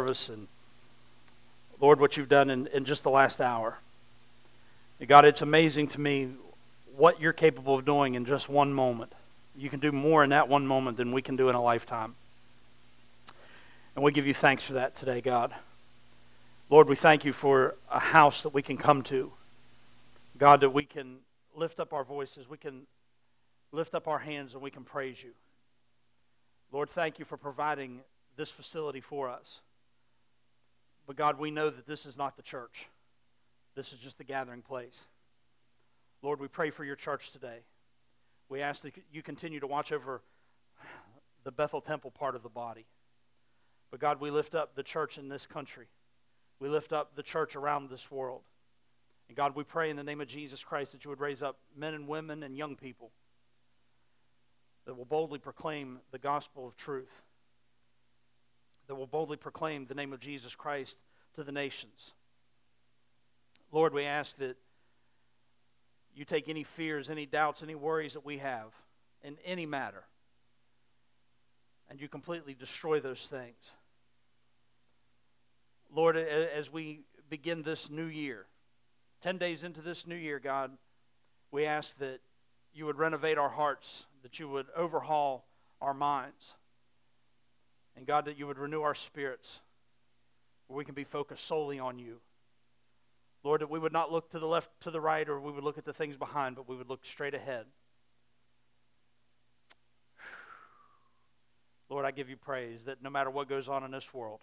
service, and Lord, what you've done in just the last hour. And God, it's amazing to me what you're capable of doing in just one moment. You can do more in that one moment than we can do in a lifetime. And we give you thanks for that today, God. Lord, we thank you for a house that we can come to. God, that we can lift up our voices, we can lift up our hands, and we can praise you. Lord, thank you for providing this facility for us. But God, we know that this is not the church. This is just the gathering place. Lord, we pray for your church today. We ask that you continue to watch over the Bethel Temple part of the body. But God, we lift up the church in this country. We lift up the church around this world. And God, we pray in the name of Jesus Christ that you would raise up men and women and young people that will boldly proclaim the gospel of truth, that will boldly proclaim the name of Jesus Christ to the nations. Lord, we ask that you take any fears, any doubts, any worries that we have in any matter, and you completely destroy those things. Lord, as we begin this new year, 10 days into this new year, God, we ask that you would renovate our hearts, that you would overhaul our minds, and God, that you would renew our spirits, where we can be focused solely on you. Lord, that we would not look to the left, to the right, or we would look at the things behind, but we would look straight ahead. Lord, I give you praise that no matter what goes on in this world,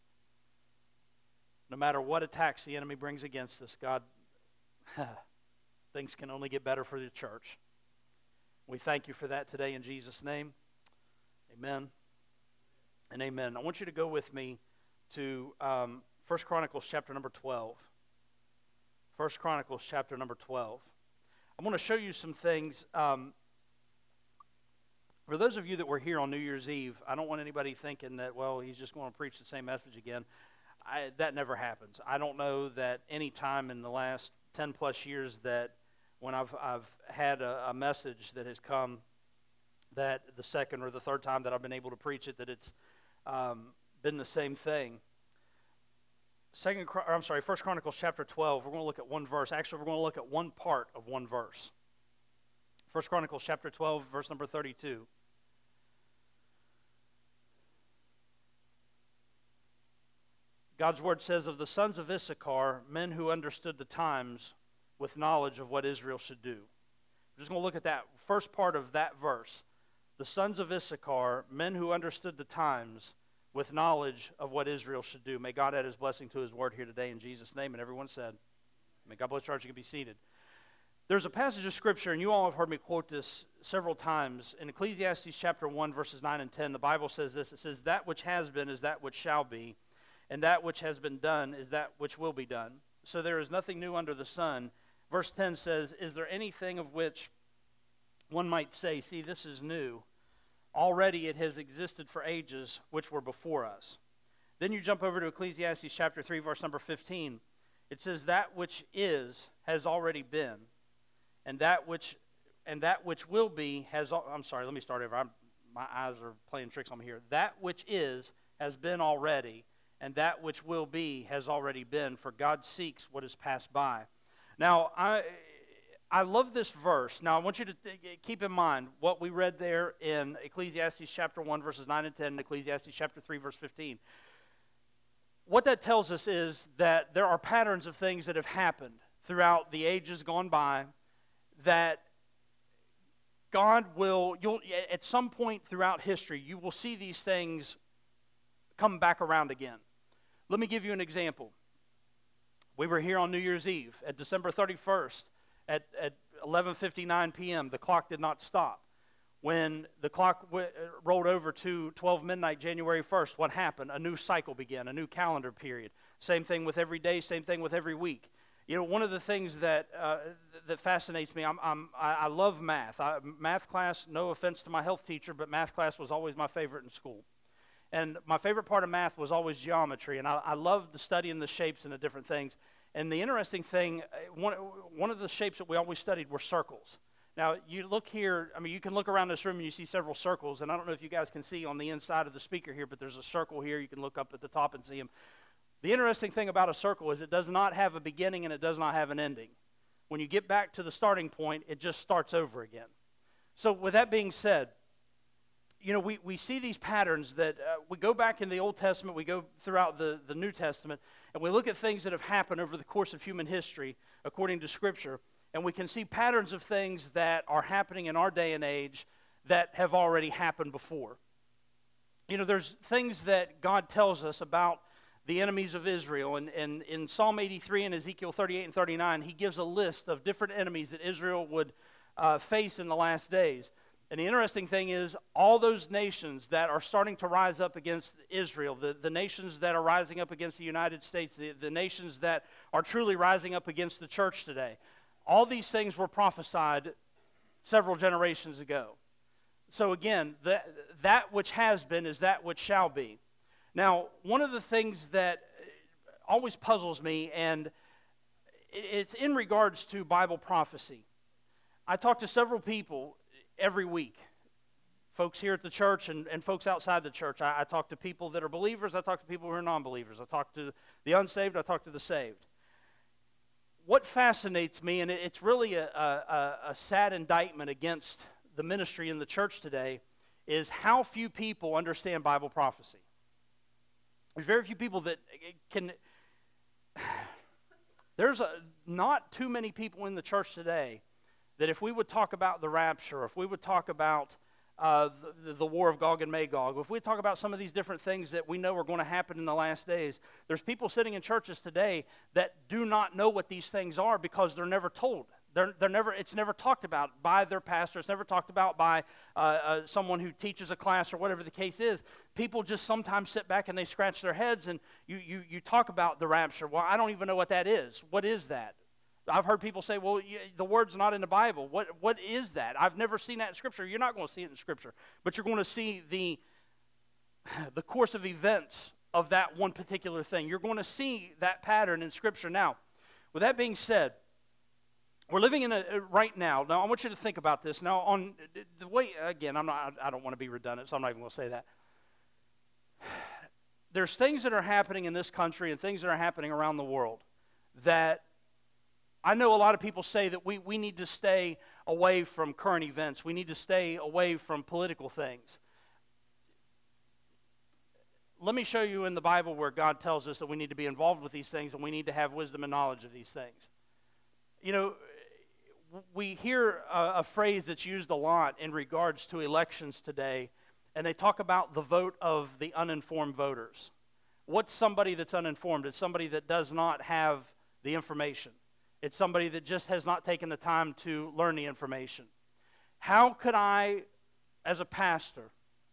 no matter what attacks the enemy brings against us, God, things can only get better for the church. We thank you for that today in Jesus' name. Amen and amen. I want you to go with me to 1 Chronicles chapter number 12. 1 Chronicles chapter number 12. I'm going to show you some things. For those of you that were here on New Year's Eve, I don't want anybody thinking that, well, he's just going to preach the same message again. That never happens. I don't know that any time in the last 10 plus years that when I've had a message that has come, that the second or the third time that I've been able to preach it, that it's been the same thing. 1 Chronicles chapter 12, we're going to look at one verse. Actually, we're going to look at one part of one verse. 1 Chronicles chapter 12, verse number 32. God's word says, of the sons of Issachar, men who understood the times with knowledge of what Israel should do. We're just going to look at that first part of that verse. The sons of Issachar, men who understood the times with knowledge of what Israel should do. May God add his blessing to his word here today in Jesus' name. And everyone said, may God bless you. You can be seated. There's a passage of Scripture, and you all have heard me quote this several times. In Ecclesiastes chapter 1, verses 9 and 10, the Bible says this. It says, that which has been is that which shall be, and that which has been done is that which will be done. So there is nothing new under the sun. Verse 10 says, is there anything of which one might say, see, this is new? Already it has existed for ages which were before us. Then you jump over to Ecclesiastes chapter 3, verse number 15. It says, that which is has already been, and that which will be has... I'm sorry, let me start over. My eyes are playing tricks on me here. That which is has been already, and that which will be has already been, for God seeks what is passed by. Now, I love this verse. Now, I want you to keep in mind what we read there in Ecclesiastes chapter 1, verses 9 and 10, and Ecclesiastes chapter 3, verse 15. What that tells us is that there are patterns of things that have happened throughout the ages gone by that God will, at some point throughout history, you will see these things come back around again. Let me give you an example. We were here on New Year's Eve at December 31st at 11:59 p.m. The clock did not stop. When the clock rolled over to 12 midnight January 1st, what happened? A new cycle began, a new calendar period. Same thing with every day, same thing with every week. You know, one of the things that fascinates me, I love math. Math class, no offense to my health teacher, but math class was always my favorite in school. And my favorite part of math was always geometry, and I loved the studying the shapes and the different things. And the interesting thing, one of the shapes that we always studied were circles. Now, you look here, you can look around this room and you see several circles, and I don't know if you guys can see on the inside of the speaker here, but there's a circle here. You can look up at the top and see them. The interesting thing about a circle is it does not have a beginning and it does not have an ending. When you get back to the starting point, it just starts over again. So with that being said, we see these patterns that we go back in the Old Testament, we go throughout the New Testament, and we look at things that have happened over the course of human history according to Scripture, and we can see patterns of things that are happening in our day and age that have already happened before. There's things that God tells us about the enemies of Israel, and in Psalm 83 and Ezekiel 38 and 39, he gives a list of different enemies that Israel would face in the last days. And the interesting thing is, all those nations that are starting to rise up against Israel, the nations that are rising up against the United States, the nations that are truly rising up against the church today, all these things were prophesied several generations ago. So again, that which has been is that which shall be. Now, one of the things that always puzzles me, and it's in regards to Bible prophecy. I talk to several people every week, folks here at the church and folks outside the church. I talk to people that are believers. I talk to people who are non-believers. I talk to the unsaved. I talk to the saved. What fascinates me, and it's really a sad indictment against the ministry in the church today, is how few people understand Bible prophecy. There's very few people that can. There's not too many people in the church today that if we would talk about the rapture, if we would talk about the war of Gog and Magog, if we talk about some of these different things that we know are going to happen in the last days, there's people sitting in churches today that do not know what these things are because they're never told. It's never talked about by their pastor. It's never talked about by someone who teaches a class or whatever the case is. People just sometimes sit back and they scratch their heads, and you talk about the rapture. Well, I don't even know what that is. What is that? I've heard people say, well, the word's not in the Bible. What is that? I've never seen that in Scripture. You're not going to see it in Scripture, but you're going to see the course of events of that one particular thing. You're going to see that pattern in Scripture. Now, with that being said, we're living in right now. Now, I want you to think about this. Now, on the way, again, I don't want to be redundant, so I'm not even going to say that. There's things that are happening in this country and things that are happening around the world that I know a lot of people say that we need to stay away from current events. We need to stay away from political things. Let me show you in the Bible where God tells us that we need to be involved with these things and we need to have wisdom and knowledge of these things. We hear a phrase that's used a lot in regards to elections today, and they talk about the vote of the uninformed voters. What's somebody that's uninformed? It's somebody that does not have the information. It's somebody that just has not taken the time to learn the information. How could I, as a pastor,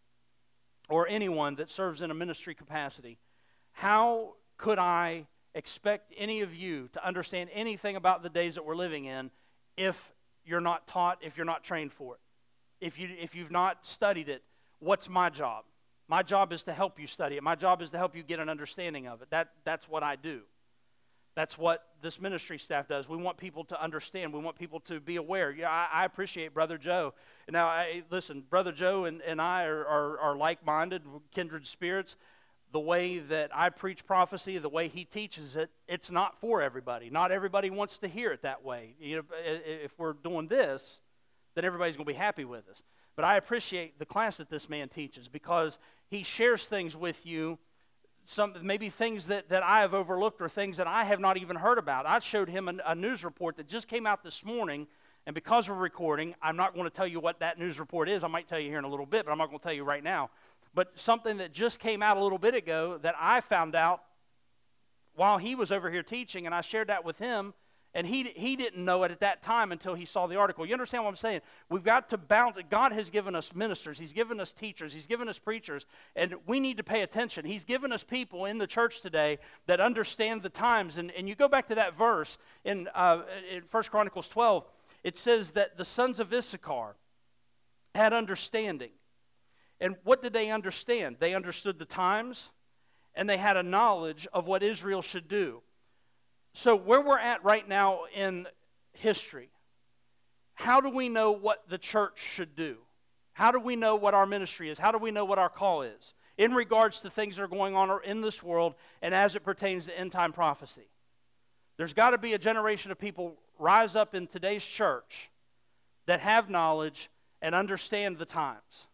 or anyone that serves in a ministry capacity, how could I expect any of you to understand anything about the days that we're living in if you're not taught, if you're not trained for it? If you've not studied it, what's my job? My job is to help you study it. My job is to help you get an understanding of it. That's what I do. That's what this ministry staff does. We want people to understand. We want people to be aware. Yeah, I appreciate Brother Joe. Now, listen, Brother Joe and I are like-minded, kindred spirits. The way that I preach prophecy, the way he teaches it, it's not for everybody. Not everybody wants to hear it that way. If we're doing this, then everybody's going to be happy with us. But I appreciate the class that this man teaches because he shares things with you, maybe things that I have overlooked or things that I have not even heard about. I showed him a news report that just came out this morning, and because we're recording, I'm not going to tell you what that news report is. I might tell you here in a little bit, but I'm not going to tell you right now. But something that just came out a little bit ago that I found out while he was over here teaching, and I shared that with him, and he didn't know it at that time until he saw the article. You understand what I'm saying? We've got to bounce. God has given us ministers. He's given us teachers. He's given us preachers, and we need to pay attention. He's given us people in the church today that understand the times. And you go back to that verse in 1 Chronicles 12, it says that the sons of Issachar had understanding. And what did they understand? They understood the times, and they had a knowledge of what Israel should do. So where we're at right now in history, how do we know what the church should do? How do we know what our ministry is? How do we know what our call is in regards to things that are going on in this world and as it pertains to end-time prophecy? There's got to be a generation of people rise up in today's church that have knowledge and understand the times.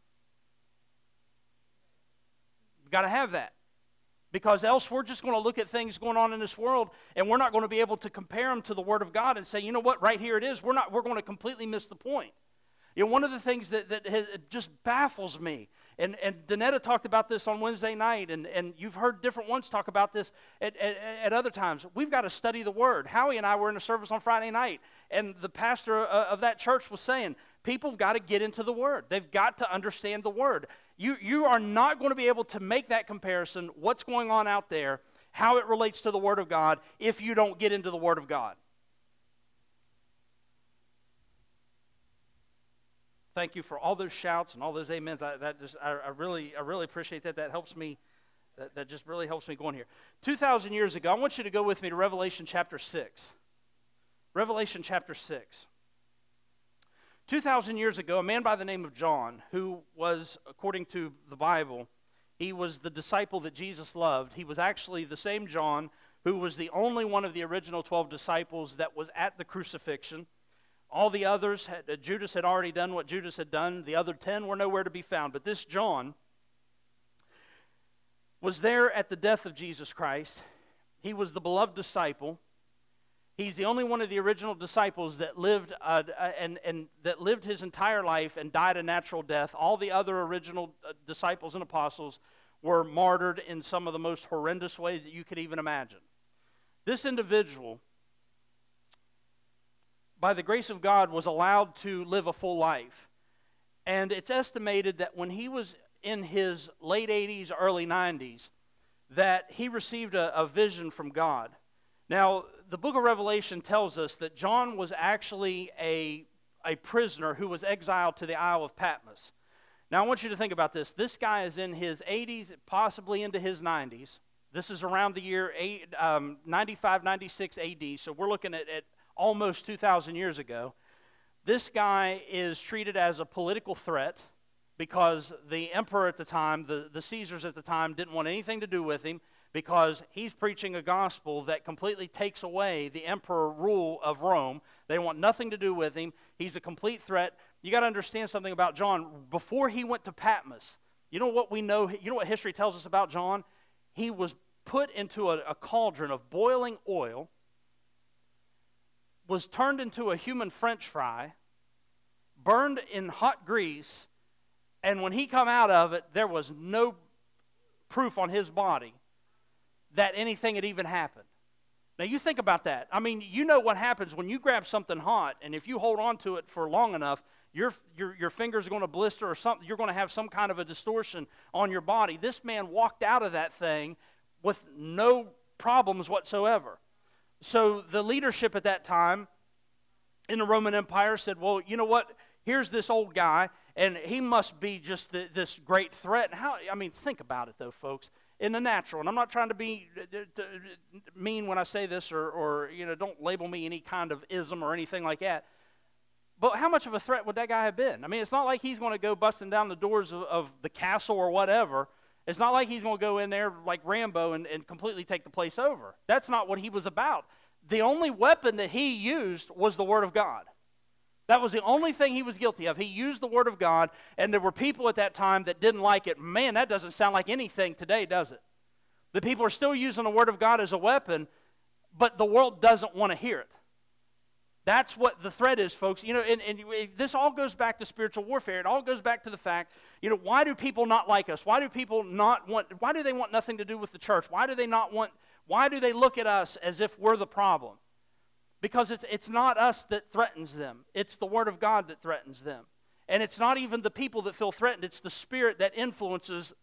We've got to have that. Because else we're just going to look at things going on in this world and we're not going to be able to compare them to the Word of God and say, you know what, right here it is. We're going to completely miss the point. You know, one of the things that just baffles me, and Danetta talked about this on Wednesday night, and you've heard different ones talk about this at other times. We've got to study the Word. Howie and I were in a service on Friday night, and the pastor of that church was saying, people have got to get into the Word. They've got to understand the Word. You are not going to be able to make that comparison, what's going on out there, how it relates to the Word of God, if you don't get into the Word of God. Thank you for all those shouts and all those amens. I really appreciate that. That helps me. That just really helps me going here. 2,000 years ago, I want you to go with me to Revelation chapter 6. Revelation chapter 6. 2,000 years ago, a man by the name of John, who was, according to the Bible, he was the disciple that Jesus loved. He was actually the same John who was the only one of the original 12 disciples that was at the crucifixion. All the others, Judas had already done what Judas had done. The other 10 were nowhere to be found. But this John was there at the death of Jesus Christ. He was the beloved disciple. He's the only one of the original disciples that lived and that lived his entire life and died a natural death. All the other original disciples and apostles were martyred in some of the most horrendous ways that you could even imagine. This individual, by the grace of God, was allowed to live a full life. And it's estimated that when he was in his late 80s, early 90s, that he received a vision from God. Now, the book of Revelation tells us that John was actually a prisoner who was exiled to the Isle of Patmos. Now, I want you to think about this. This guy is in his 80s, possibly into his 90s. This is around the year 95, 96 AD, so we're looking at almost 2,000 years ago. This guy is treated as a political threat because the emperor at the time, the Caesars at the time, didn't want anything to do with him because he's preaching a gospel that completely takes away the emperor rule of Rome. They want nothing to do with him. He's a complete threat. You got to understand something about John. Before he went to Patmos, you know what we know? You know what history tells us about John? He was put into a cauldron of boiling oil, was turned into a human French fry, burned in hot grease, and when he come out of it, there was no proof on his body that anything had even happened. Now you think about that. I mean, you know what happens when you grab something hot, and if you hold on to it for long enough, your fingers are going to blister or something. You're going to have some kind of a distortion on your body. This man walked out of that thing with no problems whatsoever. So the leadership at that time in the Roman Empire said, well, you know what? Here's this old guy, and he must be just this great threat. Think about it, though, folks. In the natural, and I'm not trying to be mean when I say this or don't label me any kind of ism or anything like that. But how much of a threat would that guy have been? I mean, it's not like he's going to go busting down the doors of the castle or whatever. It's not like he's going to go in there like Rambo and completely take the place over. That's not what he was about. The only weapon that he used was the Word of God. That was the only thing he was guilty of. He used the Word of God, and there were people at that time that didn't like it. Man, that doesn't sound like anything today, does it? The people are still using the Word of God as a weapon, but the world doesn't want to hear it. That's what the threat is, folks. And this all goes back to spiritual warfare. It all goes back to the fact, why do people not like us? Why do they want nothing to do with the church? Why do they look at us as if we're the problem? Because it's not us that threatens them. It's the Word of God that threatens them. And it's not even the people that feel threatened. It's the Spirit that influences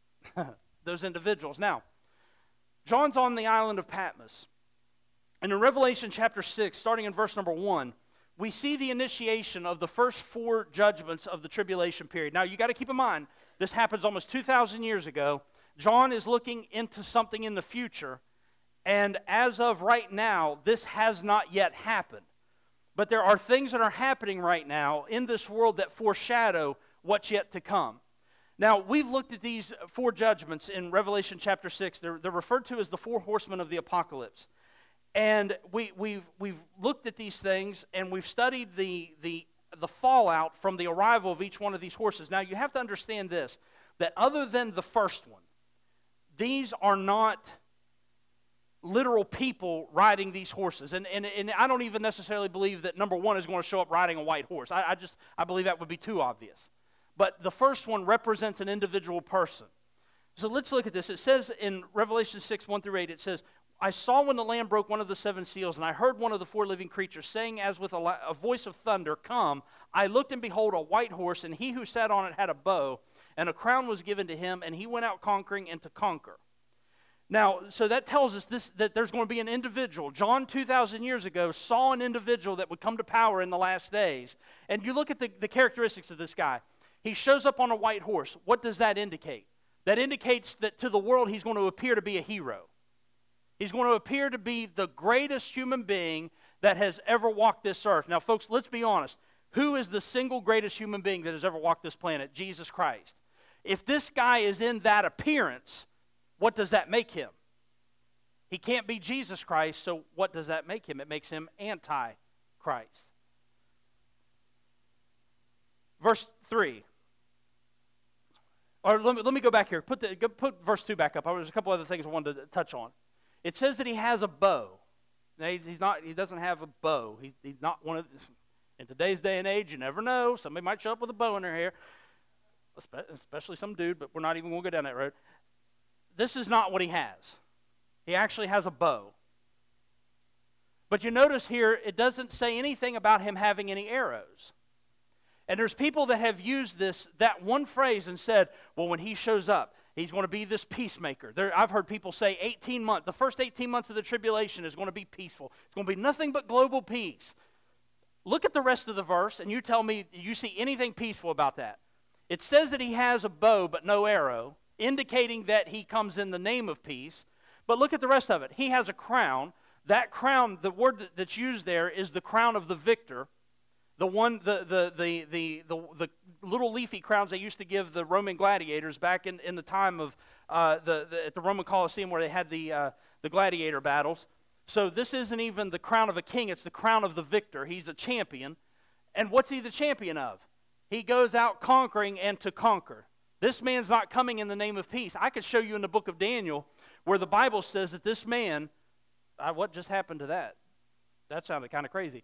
those individuals. Now, John's on the island of Patmos. And in Revelation chapter 6, starting in verse number 1, we see the initiation of the first 4 judgments of the tribulation period. Now, you got to keep in mind, this happens almost 2,000 years ago. John is looking into something in the future. And as of right now, this has not yet happened. but there are things that are happening right now in this world that foreshadow what's yet to come. Now, we've looked at these 4 judgments in Revelation chapter 6. They're referred to as the 4 horsemen of the apocalypse. And we've looked at these things, and we've studied the fallout from the arrival of each one of these horses. Now, you have to understand this, that other than the first one, these are not literal people riding these horses. And I don't even necessarily believe that number 1 is going to show up riding a white horse. I believe that would be too obvious. But the first one represents an individual person. So let's look at this. It says in Revelation 6, 1-8, it says, I saw when the Lamb broke one of the 7 seals, and I heard one of the 4 living creatures saying as with a voice of thunder, Come. I looked, and behold, a white horse, and he who sat on it had a bow, and a crown was given to him, and he went out conquering and to conquer. Now, so that tells us that there's going to be an individual. John, 2,000 years ago, saw an individual that would come to power in the last days. And you look at the characteristics of this guy. He shows up on a white horse. What does that indicate? That indicates that to the world he's going to appear to be a hero. He's going to appear to be the greatest human being that has ever walked this earth. Now, folks, let's be honest. Who is the single greatest human being that has ever walked this planet? Jesus Christ. If this guy is in that appearance, what does that make him? He can't be Jesus Christ, so what does that make him? It makes him anti-Christ. Verse 3. Or let me go back here. Put verse 2 back up. There's a couple other things I wanted to touch on. It says that he has a bow. Now, he doesn't have a bow. He's not one of. In today's day and age, you never know. Somebody might show up with a bow in their hair, especially some dude. But we're not even going to go down that road. This is not what he has. He actually has a bow. But you notice here, it doesn't say anything about him having any arrows. And there's people that have used that one phrase and said, well, when he shows up, he's going to be this peacemaker. I've heard people say 18 months, the first 18 months of the tribulation is going to be peaceful. It's going to be nothing but global peace. Look at the rest of the verse, and you tell me, do you see anything peaceful about that? It says that he has a bow but no arrow, indicating that he comes in the name of peace. But look at the rest of it. He has a crown. That crown, the word that's used there is the crown of the victor. The little leafy crowns they used to give the Roman gladiators back in the time of at the Roman Colosseum where they had the gladiator battles. So this isn't even the crown of a king, it's the crown of the victor. He's a champion. And what's he the champion of? He goes out conquering and to conquer. This man's not coming in the name of peace. I could show you in the book of Daniel where the Bible says that this man, what just happened to that? That sounded kind of crazy.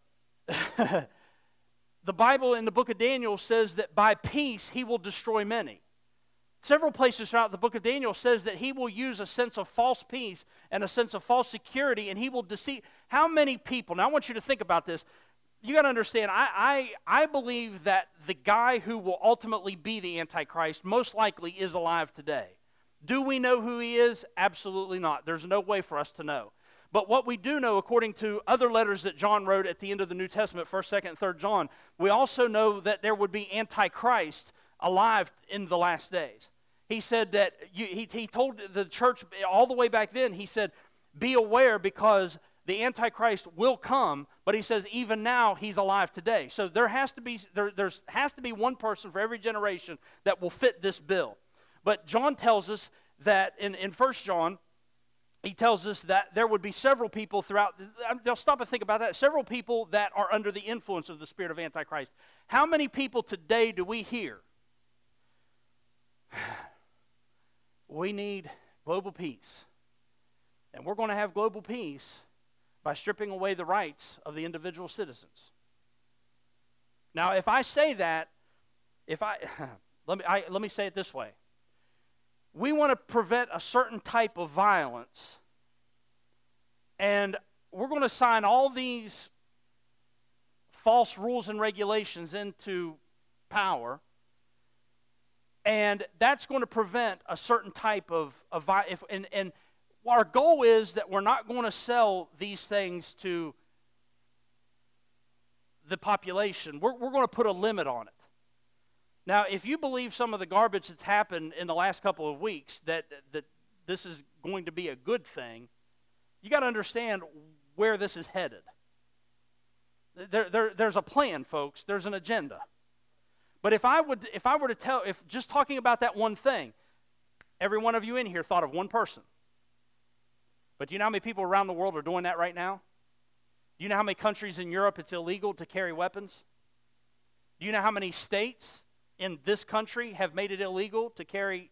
The Bible in the book of Daniel says that by peace he will destroy many. Several places throughout the book of Daniel says that he will use a sense of false peace and a sense of false security, and he will deceive. How many people? Now I want you to think about this. You got to understand, I believe that the guy who will ultimately be the Antichrist most likely is alive today. Do we know who he is? Absolutely not. There's no way for us to know. But what we do know, according to other letters that John wrote at the end of the New Testament, 1st, 2nd, and 3rd John, we also know that there would be Antichrist alive in the last days. He said that, he told the church all the way back then, he said, be aware because the Antichrist will come, but he says even now he's alive today. So there has to be one person for every generation that will fit this bill. But John tells us that in 1 John, he tells us that there would be several people throughout, I'll stop and think about that, several people that are under the influence of the spirit of Antichrist. How many people today do we hear? We need global peace. And we're going to have global peace by stripping away the rights of the individual citizens. Now, if I say that, let me say it this way. We want to prevent a certain type of violence, and we're going to sign all these false rules and regulations into power, and that's going to prevent a certain type of violence. And our goal is that we're not going to sell these things to the population. We're going to put a limit on it. Now, if you believe some of the garbage that's happened in the last couple of weeks, that this is going to be a good thing, you got to understand where this is headed. There's a plan, folks. There's an agenda. But if I were to tell, if just talking about that one thing, every one of you in here thought of one person. But do you know how many people around the world are doing that right now? Do you know how many countries in Europe it's illegal to carry weapons? Do you know how many states in this country have made it illegal to carry?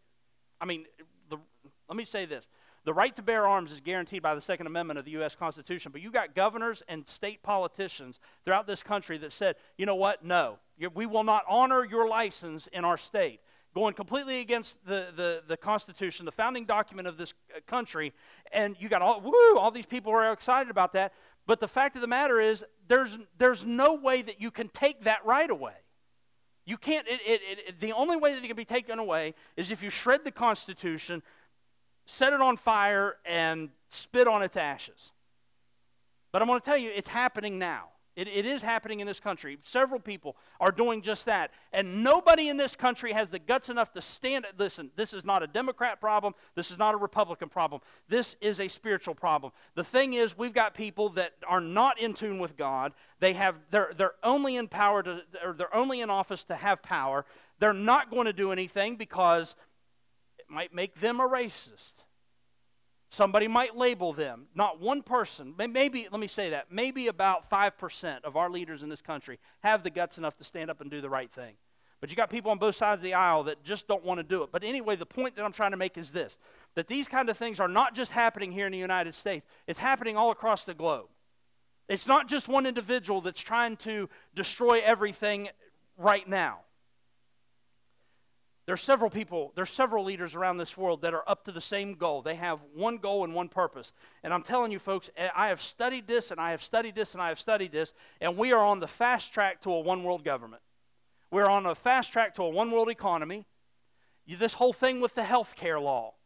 Let me say this. The right to bear arms is guaranteed by the Second Amendment of the U.S. Constitution, but you got governors and state politicians throughout this country that said, you know what, no, we will not honor your license in our state. Going completely against the Constitution, the founding document of this country, and you got all these people who are excited about that, but the fact of the matter is there's no way that you can take that right away. You can't, the only way that it can be taken away is if you shred the Constitution, set it on fire, and spit on its ashes. But I'm going to tell you, it's happening now. It is happening in this country. Several people are doing just that. And nobody in this country has the guts enough to stand. Listen, this is not a Democrat problem. This is not a Republican problem. This is a spiritual problem. The thing is, we've got people that are not in tune with God. They're only in power or they're only in office to have power. They're not going to do anything because it might make them a racist. Somebody might label them. Not one person, maybe, let me say that, maybe about 5% of our leaders in this country have the guts enough to stand up and do the right thing. But you got people on both sides of the aisle that just don't want to do it. But anyway, the point that I'm trying to make is this, that these kind of things are not just happening here in the United States. It's happening all across the globe. It's not just one individual that's trying to destroy everything right now. There's several leaders around this world that are up to the same goal. They have one goal and one purpose. And I'm telling you, folks, I have studied this, and I have studied this, and I have studied this, and we are on the fast track to a one-world government. We're on a fast track to a one-world economy. This whole thing with the health care law.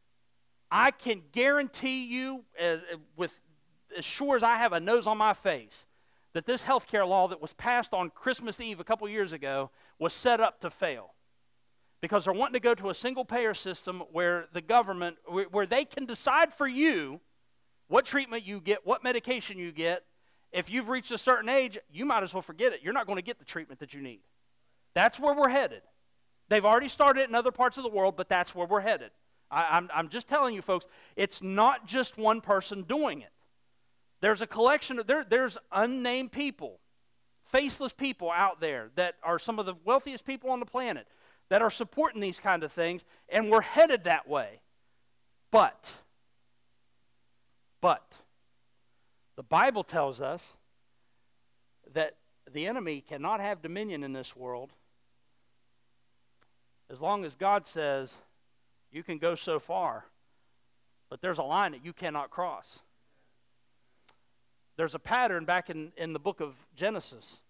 I can guarantee you, with as sure as I have a nose on my face, that this health care law that was passed on Christmas Eve a couple years ago was set up to fail. Because they're wanting to go to a single-payer system where the government, where they can decide for you what treatment you get, what medication you get. If you've reached a certain age, you might as well forget it. You're not going to get the treatment that you need. That's where we're headed. They've already started in other parts of the world, but that's where we're headed. I'm just telling you, folks, it's not just one person doing it. There's a collection, there's unnamed people, faceless people out there that are some of the wealthiest people on the planet that are supporting these kind of things, and we're headed that way. But, the Bible tells us that the enemy cannot have dominion in this world as long as God says you can go so far, but there's a line that you cannot cross. There's a pattern back in the book of Genesis.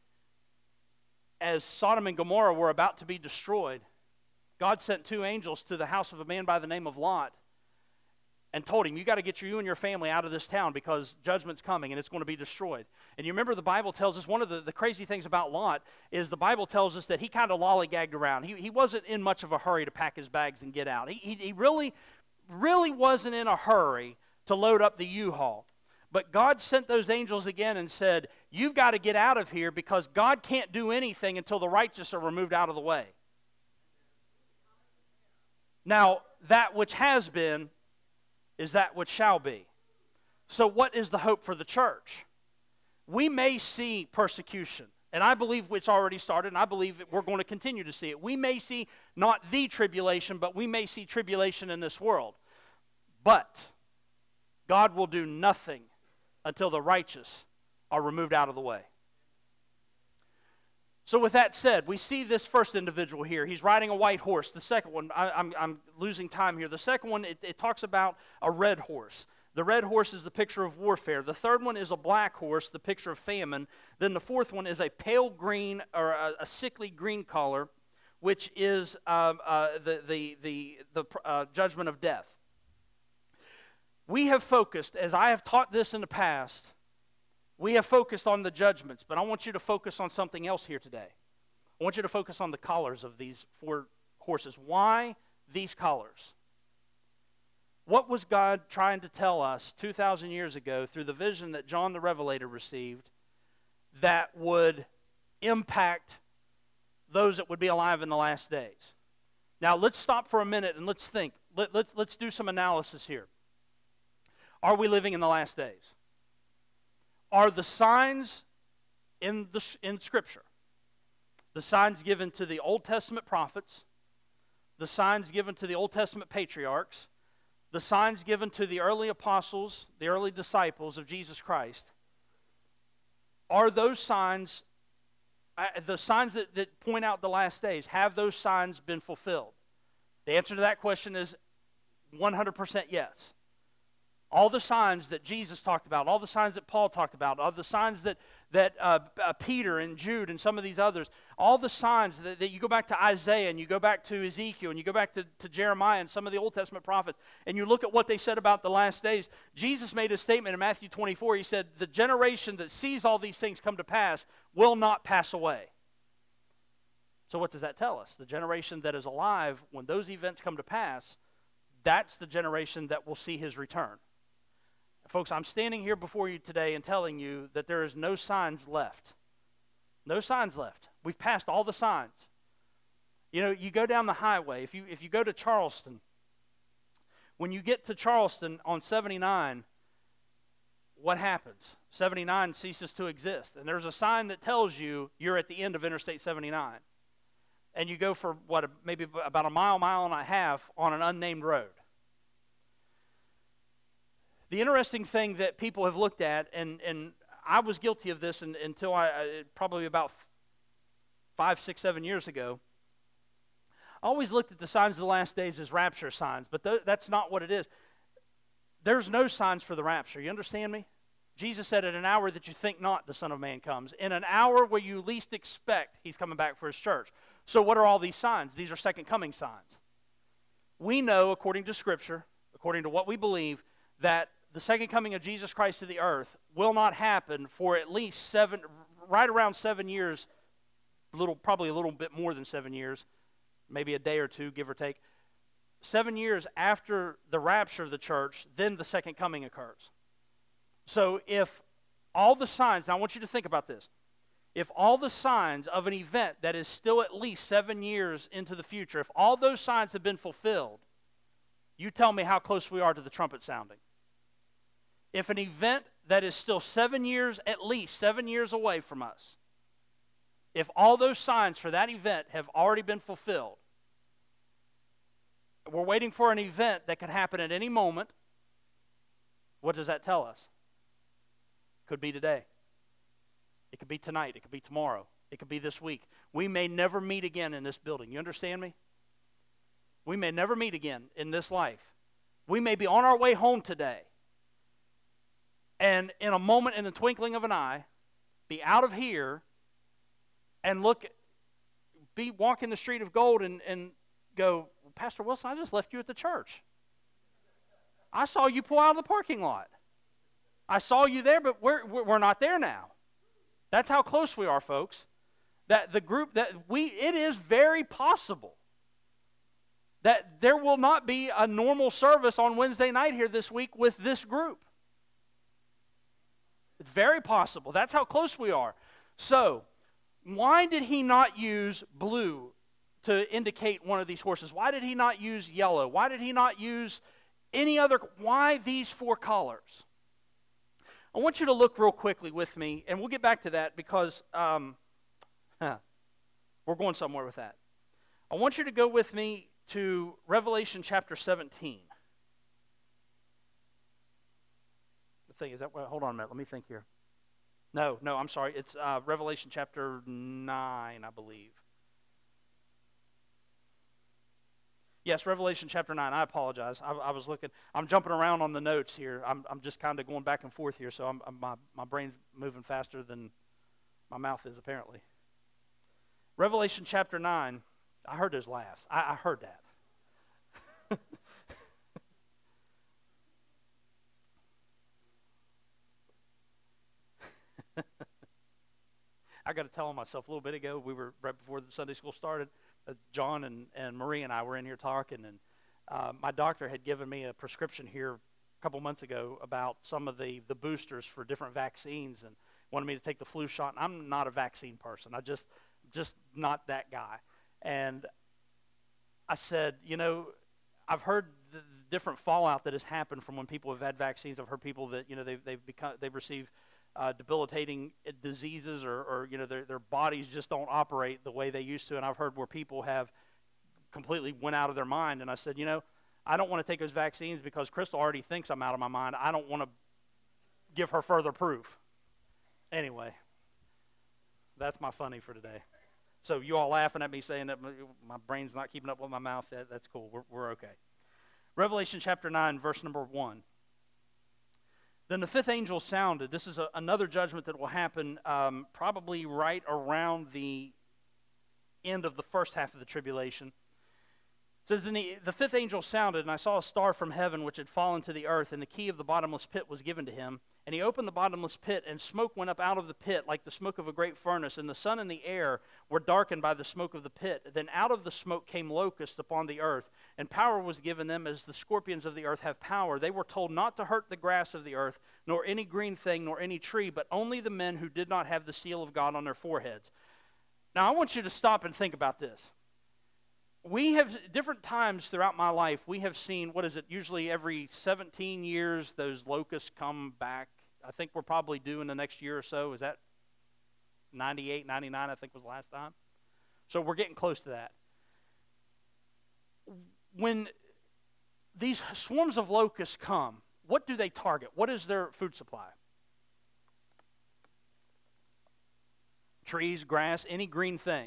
As Sodom and Gomorrah were about to be destroyed, God sent two angels to the house of a man by the name of Lot and told him, you got to get you and your family out of this town because judgment's coming and it's going to be destroyed. And you remember the Bible tells us, one of the crazy things about Lot is the Bible tells us that he kind of lollygagged around. He wasn't in much of a hurry to pack his bags and get out. He really wasn't in a hurry to load up the U-Haul. But God sent those angels again and said, you've got to get out of here because God can't do anything until the righteous are removed out of the way. Now, that which has been is that which shall be. So what is the hope for the church? We may see persecution, and I believe it's already started, and I believe we're going to continue to see it. We may see not the tribulation, but we may see tribulation in this world. But God will do nothing until the righteous are removed out of the way. So with that said, we see this first individual here. He's riding a white horse. The second one, I'm losing time here. The second one, it talks about a red horse. The red horse is the picture of warfare. The third one is a black horse, the picture of famine. Then the fourth one is a pale green or a sickly green color, which is the judgment of death. We have focused, as I have taught this in the past, we have focused on the judgments, but I want you to focus on something else here today. I want you to focus on the collars of these four horses. Why these collars? What was God trying to tell us 2,000 years ago through the vision that John the Revelator received that would impact those that would be alive in the last days. Now, let's stop for a minute and let's think. Let's do some analysis here. Are we living in the last days? Are the signs in Scripture, the signs given to the Old Testament prophets, the signs given to the Old Testament patriarchs, the signs given to the early apostles, the early disciples of Jesus Christ, are those signs, the signs that point out the last days, have those signs been fulfilled? The answer to that question is 100% yes. All the signs that Jesus talked about, all the signs that Paul talked about, all the signs that Peter and Jude and some of these others, all the signs that you go back to Isaiah and you go back to Ezekiel and you go back to Jeremiah and some of the Old Testament prophets, and you look at what they said about the last days. Jesus made a statement in Matthew 24. He said, the generation that sees all these things come to pass will not pass away. So what does that tell us? The generation that is alive when those events come to pass, that's the generation that will see his return. Folks, I'm standing here before you today and telling you that there is no signs left. No signs left. We've passed all the signs. You know, you go down the highway. If you go to Charleston, when you get to Charleston on 79, what happens? 79 ceases to exist. And there's a sign that tells you you're at the end of Interstate 79. And you go for, maybe about a mile and a half on an unnamed road. The interesting thing that people have looked at, and I was guilty of this until probably about 5, 6, 7 years ago, I always looked at the signs of the last days as rapture signs, but that's not what it is. There's no signs for the rapture. You understand me? Jesus said, at an hour that you think not, the Son of Man comes. In an hour where you least expect, he's coming back for his church. So what are all these signs? These are second coming signs. We know, according to Scripture, according to what we believe, that the second coming of Jesus Christ to the earth will not happen for at least right around 7 years, probably a little bit more than 7 years, maybe a day or two, give or take. 7 years after the rapture of the church, then the second coming occurs. So if all the signs, now I want you to think about this, if all the signs of an event that is still at least 7 years into the future, if all those signs have been fulfilled, you tell me how close we are to the trumpet sounding. If an event that is still 7 years, at least 7 years away from us, if all those signs for that event have already been fulfilled, we're waiting for an event that could happen at any moment, what does that tell us? Could be today. It could be tonight. It could be tomorrow. It could be this week. We may never meet again in this building. You understand me? We may never meet again in this life. We may be on our way home today, and in a moment, in the twinkling of an eye, be out of here and be walking the street of gold and go, Pastor Wilson, I just left you at the church. I saw you pull out of the parking lot. I saw you there, but we're not there now. That's how close we are, folks. That the group it is very possible that there will not be a normal service on Wednesday night here this week with this group. It's very possible. That's how close we are. So, why did he not use blue to indicate one of these horses? Why did he not use yellow? Why did he not use any other? Why these 4 colors? I want you to look real quickly with me, and we'll get back to that because we're going somewhere with that. I want you to go with me to Revelation chapter 17. Hold on a minute, let me think here. No, I'm sorry. It's Revelation chapter 9, I believe. Yes, Revelation chapter 9. I apologize. I was looking. I'm jumping around on the notes here. I'm just kind of going back and forth here, so my brain's moving faster than my mouth is apparently. Revelation chapter 9. I heard those laughs. I heard that. I got to tell on myself a little bit ago. We were right before the Sunday school started. John and Marie and I were in here talking, and my doctor had given me a prescription here a couple months ago about some of the boosters for different vaccines, wanted me to take the flu shot. And I'm not a vaccine person. I just not that guy. And I said, I've heard the different fallout that has happened from when people have had vaccines. I've heard people that they've received debilitating diseases, or their bodies just don't operate the way they used to. And I've heard where people have completely went out of their mind. And I said, I don't want to take those vaccines because Crystal already thinks I'm out of my mind. I don't want to give her further proof. Anyway, that's my funny for today. So you all laughing at me saying that my brain's not keeping up with my mouth, that's cool. We're okay. Revelation chapter 9, verse number 1. Then the fifth angel sounded. This is another judgment that will happen probably right around the end of the first half of the tribulation. It says, then the fifth angel sounded, and I saw a star from heaven which had fallen to the earth, and the key of the bottomless pit was given to him. And he opened the bottomless pit, and smoke went up out of the pit like the smoke of a great furnace, and the sun and the air were darkened by the smoke of the pit. Then out of the smoke came locusts upon the earth, and power was given them as the scorpions of the earth have power. They were told not to hurt the grass of the earth, nor any green thing, nor any tree, but only the men who did not have the seal of God on their foreheads. Now I want you to stop and think about this. We have, different times throughout my life, we have seen, usually every 17 years, those locusts come back. I think we're probably due in the next year or so. Is that 98, 99, I think was the last time? So we're getting close to that. When these swarms of locusts come, what do they target? What is their food supply? Trees, grass, any green thing.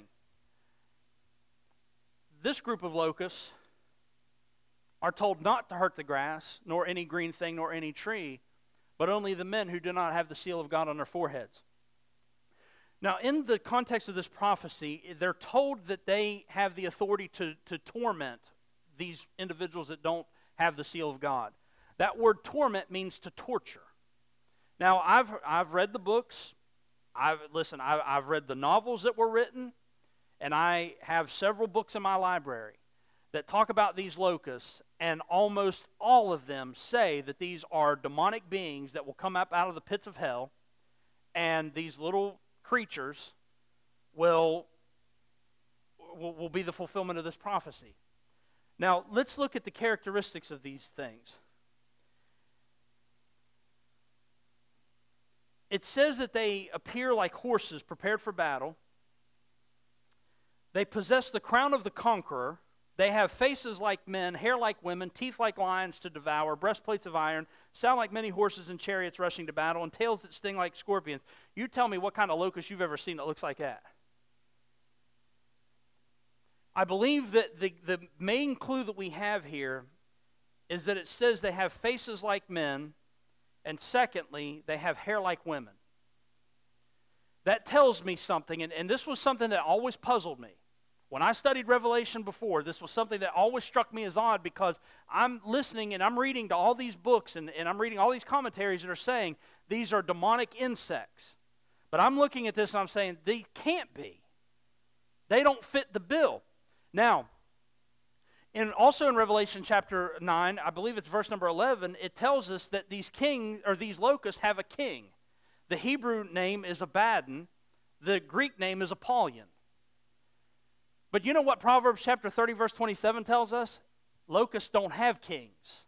This group of locusts are told not to hurt the grass, nor any green thing, nor any tree, but only the men who do not have the seal of God on their foreheads. Now, in the context of this prophecy, they're told that they have the authority to torment these individuals that don't have the seal of God. That word torment means to torture. Now, I've read the books. I've read the novels that were written. And I have several books in my library that talk about these locusts, and almost all of them say that these are demonic beings that will come up out of the pits of hell, and these little creatures will be the fulfillment of this prophecy. Now, let's look at the characteristics of these things. It says that they appear like horses prepared for battle. They possess the crown of the conqueror. They have faces like men, hair like women, teeth like lions to devour, breastplates of iron, sound like many horses and chariots rushing to battle, and tails that sting like scorpions. You tell me what kind of locust you've ever seen that looks like that. I believe that the main clue that we have here is that it says they have faces like men, and secondly, they have hair like women. That tells me something, and this was something that always puzzled me. When I studied Revelation before, this was something that always struck me as odd, because I'm listening and I'm reading to all these books and I'm reading all these commentaries that are saying these are demonic insects. But I'm looking at this and I'm saying they can't be. They don't fit the bill. Now, also in Revelation chapter 9, I believe it's verse number 11, it tells us that these locusts have a king. The Hebrew name is Abaddon. The Greek name is Apollyon. But you know what Proverbs chapter 30, verse 27 tells us? Locusts don't have kings.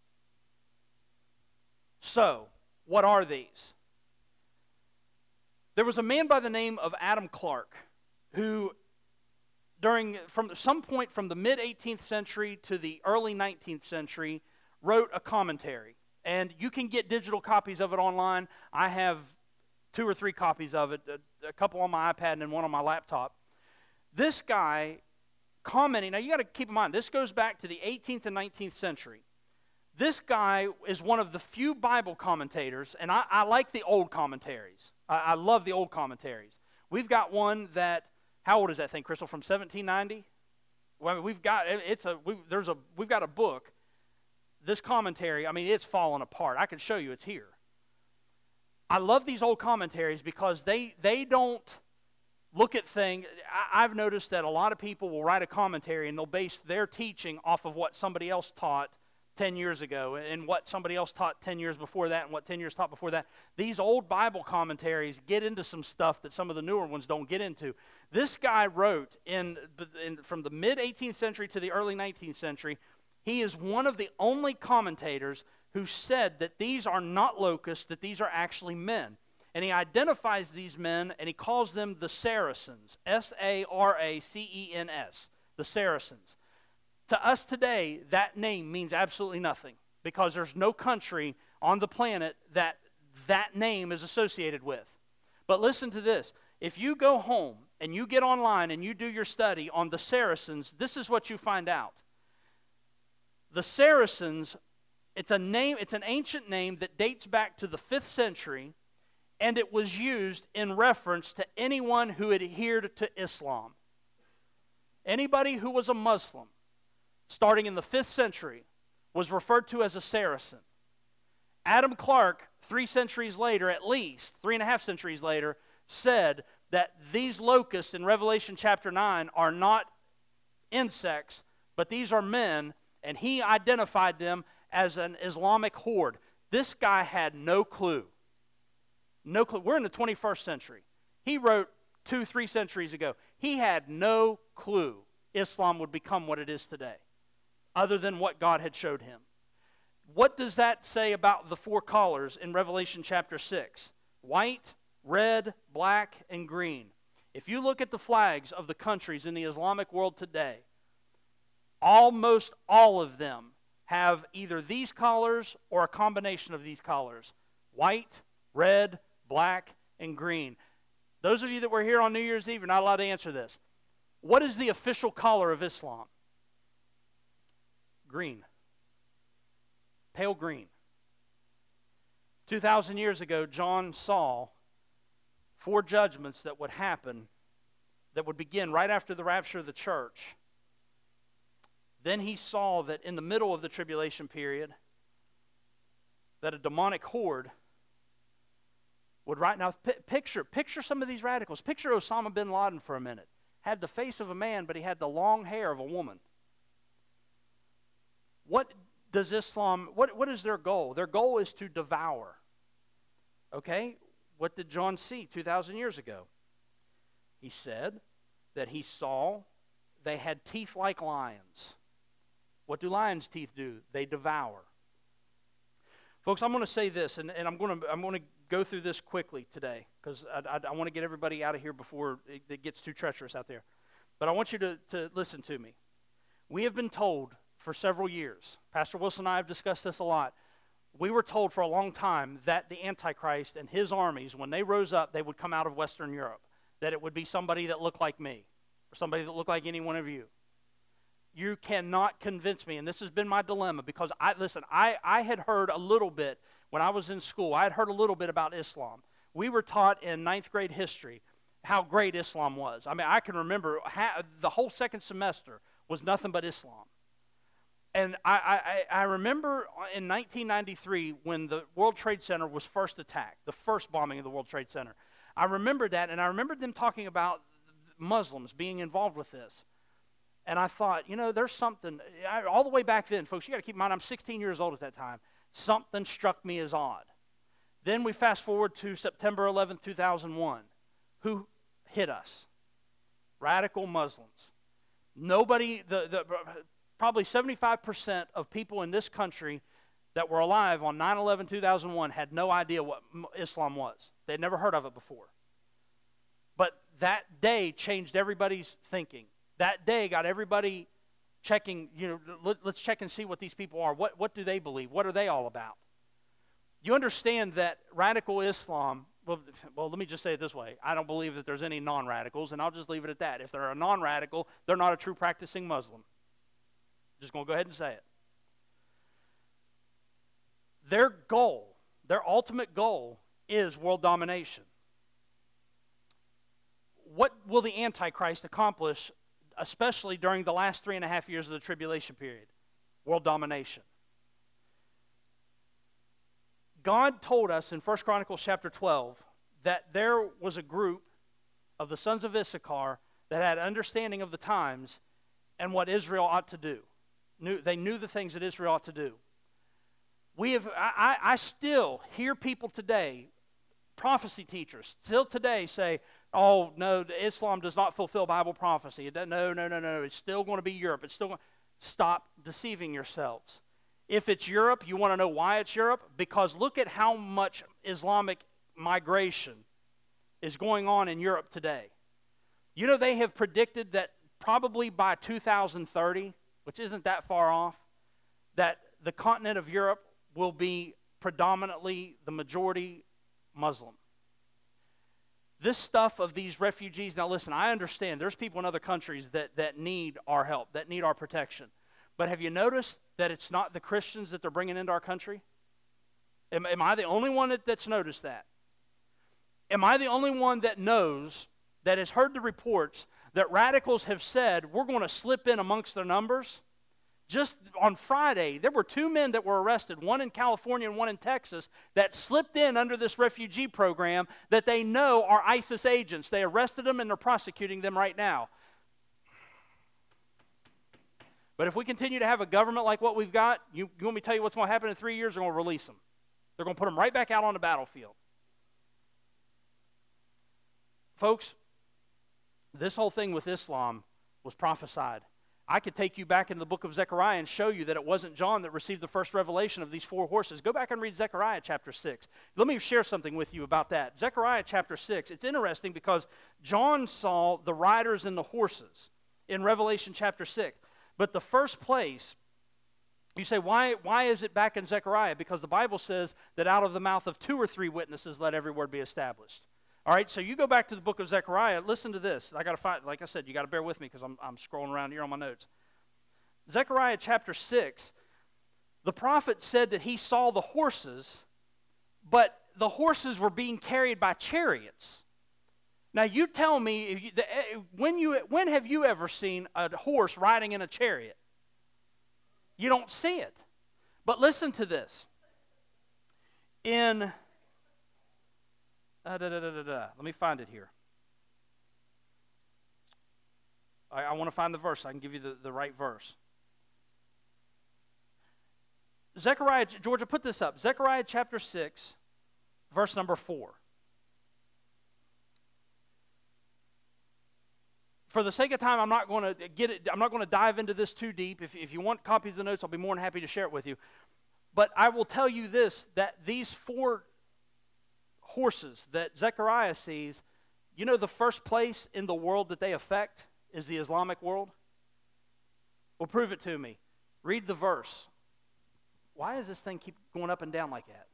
So, what are these? There was a man by the name of Adam Clarke who, from some point from the mid-18th century to the early 19th century, wrote a commentary. And you can get digital copies of it online. I have 2 or 3 copies of it, a couple on my iPad and one on my laptop. This guy commenting, now you got to keep in mind, this goes back to the 18th and 19th century. This guy is one of the few Bible commentators, and I like the old commentaries. I love the old commentaries. We've got one that, how old is that thing, Crystal, from 1790? Well, we've got a book. This commentary, I mean, it's fallen apart. I can show you, it's here. I love these old commentaries because they don't look at things. I've noticed that a lot of people will write a commentary and they'll base their teaching off of what somebody else taught 10 years ago and what somebody else taught 10 years before that and what 10 years taught before that. These old Bible commentaries get into some stuff that some of the newer ones don't get into. This guy wrote from the mid-18th century to the early 19th century. He is one of the only commentators who said that these are not locusts, that these are actually men. And he identifies these men and he calls them the Saracens, Saracens, the Saracens. To us today, that name means absolutely nothing because there's no country on the planet that that name is associated with. But listen to this. If you go home and you get online and you do your study on the Saracens, this is what you find out. The Saracens, it's an ancient name that dates back to the 5th century, and it was used in reference to anyone who adhered to Islam. Anybody who was a Muslim, starting in the 5th century, was referred to as a Saracen. Adam Clarke, 3 centuries later, at least 3.5 centuries later, said that these locusts in Revelation chapter 9 are not insects, but these are men, and he identified them as an Islamic horde. This guy had no clue. No clue. We're in the 21st century. He wrote 2-3 centuries ago. He had no clue Islam would become what it is today, other than what God had showed him. What does that say about the 4 colors in Revelation chapter 6? White, red, black, and green. If you look at the flags of the countries in the Islamic world today, almost all of them have either these colors or a combination of these colors. White, red, black, and green. Those of you that were here on New Year's Eve, you're not allowed to answer this. What is the official color of Islam? Green. Pale green. 2,000 years ago, John saw 4 judgments that would happen, that would begin right after the rapture of the church. Then he saw that in the middle of the tribulation period, that a demonic horde would right now, picture some of these radicals. Picture Osama bin Laden for a minute. Had the face of a man, but he had the long hair of a woman. What does Islam, what is their goal? Their goal is to devour. Okay? What did John see 2,000 years ago? He said that he saw they had teeth like lions. What do lions' teeth do? They devour. Folks, I'm going to say this, and I'm going to go through this quickly today because I want to get everybody out of here before it gets too treacherous out there. But I want you to listen to me. We have been told for several years, Pastor Wilson and I have discussed this a lot, we were told for a long time that the Antichrist and his armies, when they rose up, they would come out of Western Europe, that it would be somebody that looked like me or somebody that looked like any one of you. You cannot convince me, and this has been my dilemma, because I had heard a little bit when I was in school. I had heard a little bit about Islam. We were taught in 9th grade history how great Islam was. I mean, I can remember the whole second semester was nothing but Islam. And I remember in 1993 when the World Trade Center was first attacked, the first bombing of the World Trade Center. I remember that, and I remember them talking about Muslims being involved with this. And I thought, there's something, all the way back then, folks, you got to keep in mind, I'm 16 years old at that time. Something struck me as odd. Then we fast forward to September 11th, 2001. Who hit us? Radical Muslims. Nobody, probably 75% of people in this country that were alive on 9/11/2001 had no idea what Islam was. They'd never heard of it before. But that day changed everybody's thinking. That day got everybody checking, let's check and see what these people are. What do they believe? What are they all about? You understand that radical Islam, well, let me just say it this way. I don't believe that there's any non-radicals, and I'll just leave it at that. If they're a non-radical, they're not a true practicing Muslim. Just going to go ahead and say it. Their goal, their ultimate goal, is world domination. What will the Antichrist accomplish, especially during the last 3.5 years of the tribulation period? World domination. God told us in 1 Chronicles chapter 12 that there was a group of the sons of Issachar that had understanding of the times and what Israel ought to do. They knew the things that Israel ought to do. I still hear people today, prophecy teachers, still today say, oh, no, Islam does not fulfill Bible prophecy. No, it's still going to be Europe. It's still going. Stop deceiving yourselves. If it's Europe, you want to know why it's Europe? Because look at how much Islamic migration is going on in Europe today. You know, they have predicted that probably by 2030, which isn't that far off, that the continent of Europe will be predominantly the majority Muslim. This stuff of these refugees, now listen, I understand there's people in other countries that need our help, that need our protection. But have you noticed that it's not the Christians that they're bringing into our country? Am I the only one that's noticed that? Am I the only one that knows, that has heard the reports, that radicals have said, we're going to slip in amongst their numbers? Just on Friday, there were 2 men that were arrested, one in California and one in Texas, that slipped in under this refugee program that they know are ISIS agents. They arrested them and they're prosecuting them right now. But if we continue to have a government like what we've got, you want me to tell you what's going to happen in 3 years? They're going to release them. They're going to put them right back out on the battlefield. Folks, this whole thing with Islam was prophesied. I could take you back in the book of Zechariah and show you that it wasn't John that received the first revelation of these 4 horses. Go back and read Zechariah chapter 6. Let me share something with you about that. Zechariah chapter 6, it's interesting because John saw the riders and the horses in Revelation chapter 6. But the first place, you say, why is it back in Zechariah? Because the Bible says that out of the mouth of 2 or 3 witnesses let every word be established. All right, so you go back to the book of Zechariah. Listen to this. I got to find, like I said, you got to bear with me because I'm scrolling around here on my notes. Zechariah chapter 6, the prophet said that he saw the horses, but the horses were being carried by chariots. Now you tell me, when have you ever seen a horse riding in a chariot? You don't see it. But listen to this. Let me find it here. I want to find the verse. I can give you the right verse. Zechariah, Georgia, put this up. Zechariah chapter 6, verse number 4. For the sake of time, I'm not going to dive into this too deep. If you want copies of the notes, I'll be more than happy to share it with you. But I will tell you this, that these 4 horses that Zechariah sees, you know the first place in the world that they affect is the Islamic world? Well, prove it to me. Read the verse. Why does this thing keep going up and down like that?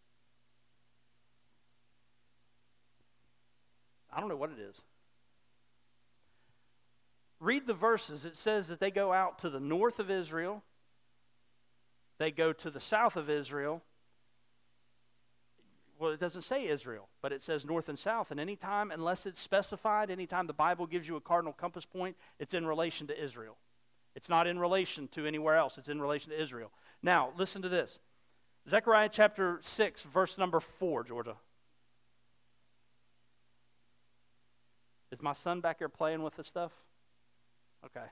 I don't know what it is. Read the verses. It says that they go out to the north of Israel. They go to the south of Israel. Well, it doesn't say Israel, but it says north and south. And anytime, unless it's specified, anytime the Bible gives you a cardinal compass point, it's in relation to Israel. It's not in relation to anywhere else. It's in relation to Israel. Now, listen to this. Zechariah chapter 6, verse number 4, Georgia. Is my son back here playing with this stuff? Okay.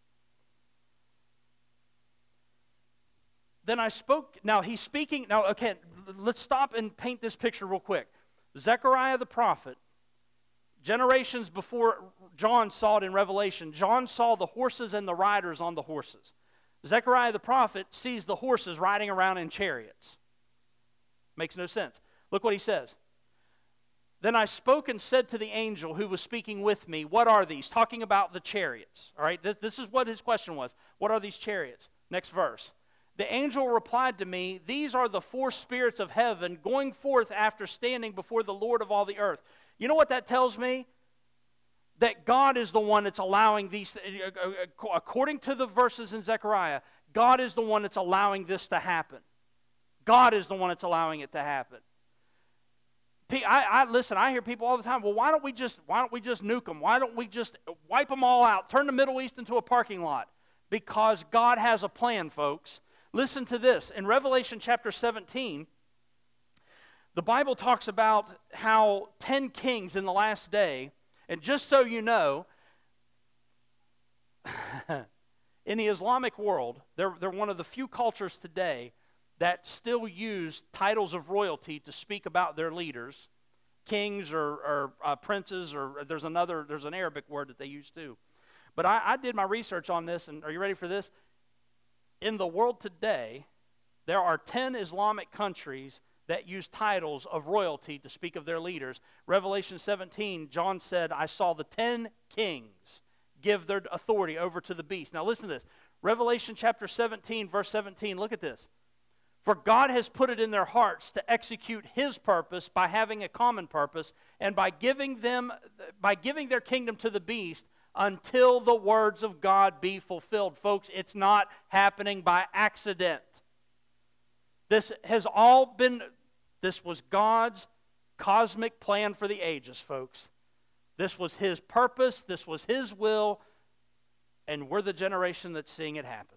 Then I spoke, now he's speaking, now okay, let's stop and paint this picture real quick. Zechariah the prophet, generations before John saw it in Revelation, John saw the horses and the riders on the horses. Zechariah the prophet sees the horses riding around in chariots. Makes no sense. Look what he says. Then I spoke and said to the angel who was speaking with me, what are these? Talking about the chariots. All right, this is what his question was. What are these chariots? Next verse. The angel replied to me, these are the 4 spirits of heaven going forth after standing before the Lord of all the earth. You know what that tells me? That God is the one that's allowing these, according to the verses in Zechariah, God is the one that's allowing this to happen. God is the one that's allowing it to happen. Listen, I hear people all the time, well, why don't we just nuke them? Why don't we just wipe them all out, turn the Middle East into a parking lot? Because God has a plan, folks. Listen to this. In Revelation chapter 17, the Bible talks about how 10 kings in the last day, and just so you know, in the Islamic world, they're one of the few cultures today that still use titles of royalty to speak about their leaders, kings or princes, or there's an Arabic word that they use too. But I did my research on this, and are you ready for this? In the world today, there are 10 Islamic countries that use titles of royalty to speak of their leaders. Revelation 17, John said, I saw the 10 kings give their authority over to the beast. Now listen to this. Revelation chapter 17, verse 17, look at this. For God has put it in their hearts to execute His purpose by having a common purpose, and by giving their kingdom to the beast until the words of God be fulfilled. Folks, it's not happening by accident. This was God's cosmic plan for the ages, folks. This was His purpose, this was His will, and we're the generation that's seeing it happen.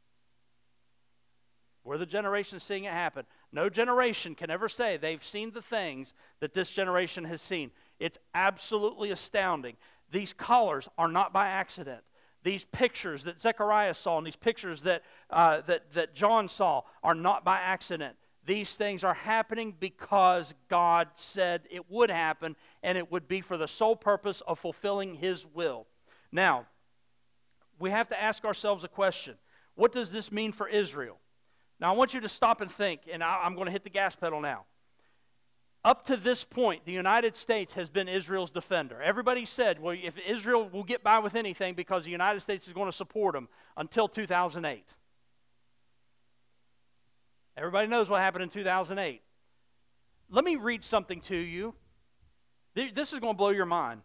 We're the generation seeing it happen. No generation can ever say they've seen the things that this generation has seen. It's absolutely astounding. These colors are not by accident. These pictures that Zechariah saw and these pictures that John saw are not by accident. These things are happening because God said it would happen, and it would be for the sole purpose of fulfilling His will. Now, we have to ask ourselves a question. What does this mean for Israel? Now, I want you to stop and think, and I'm going to hit the gas pedal now. Up to this point, the United States has been Israel's defender. Everybody said, well, if Israel will get by with anything because the United States is going to support them until 2008. Everybody knows what happened in 2008. Let me read something to you. This is going to blow your mind.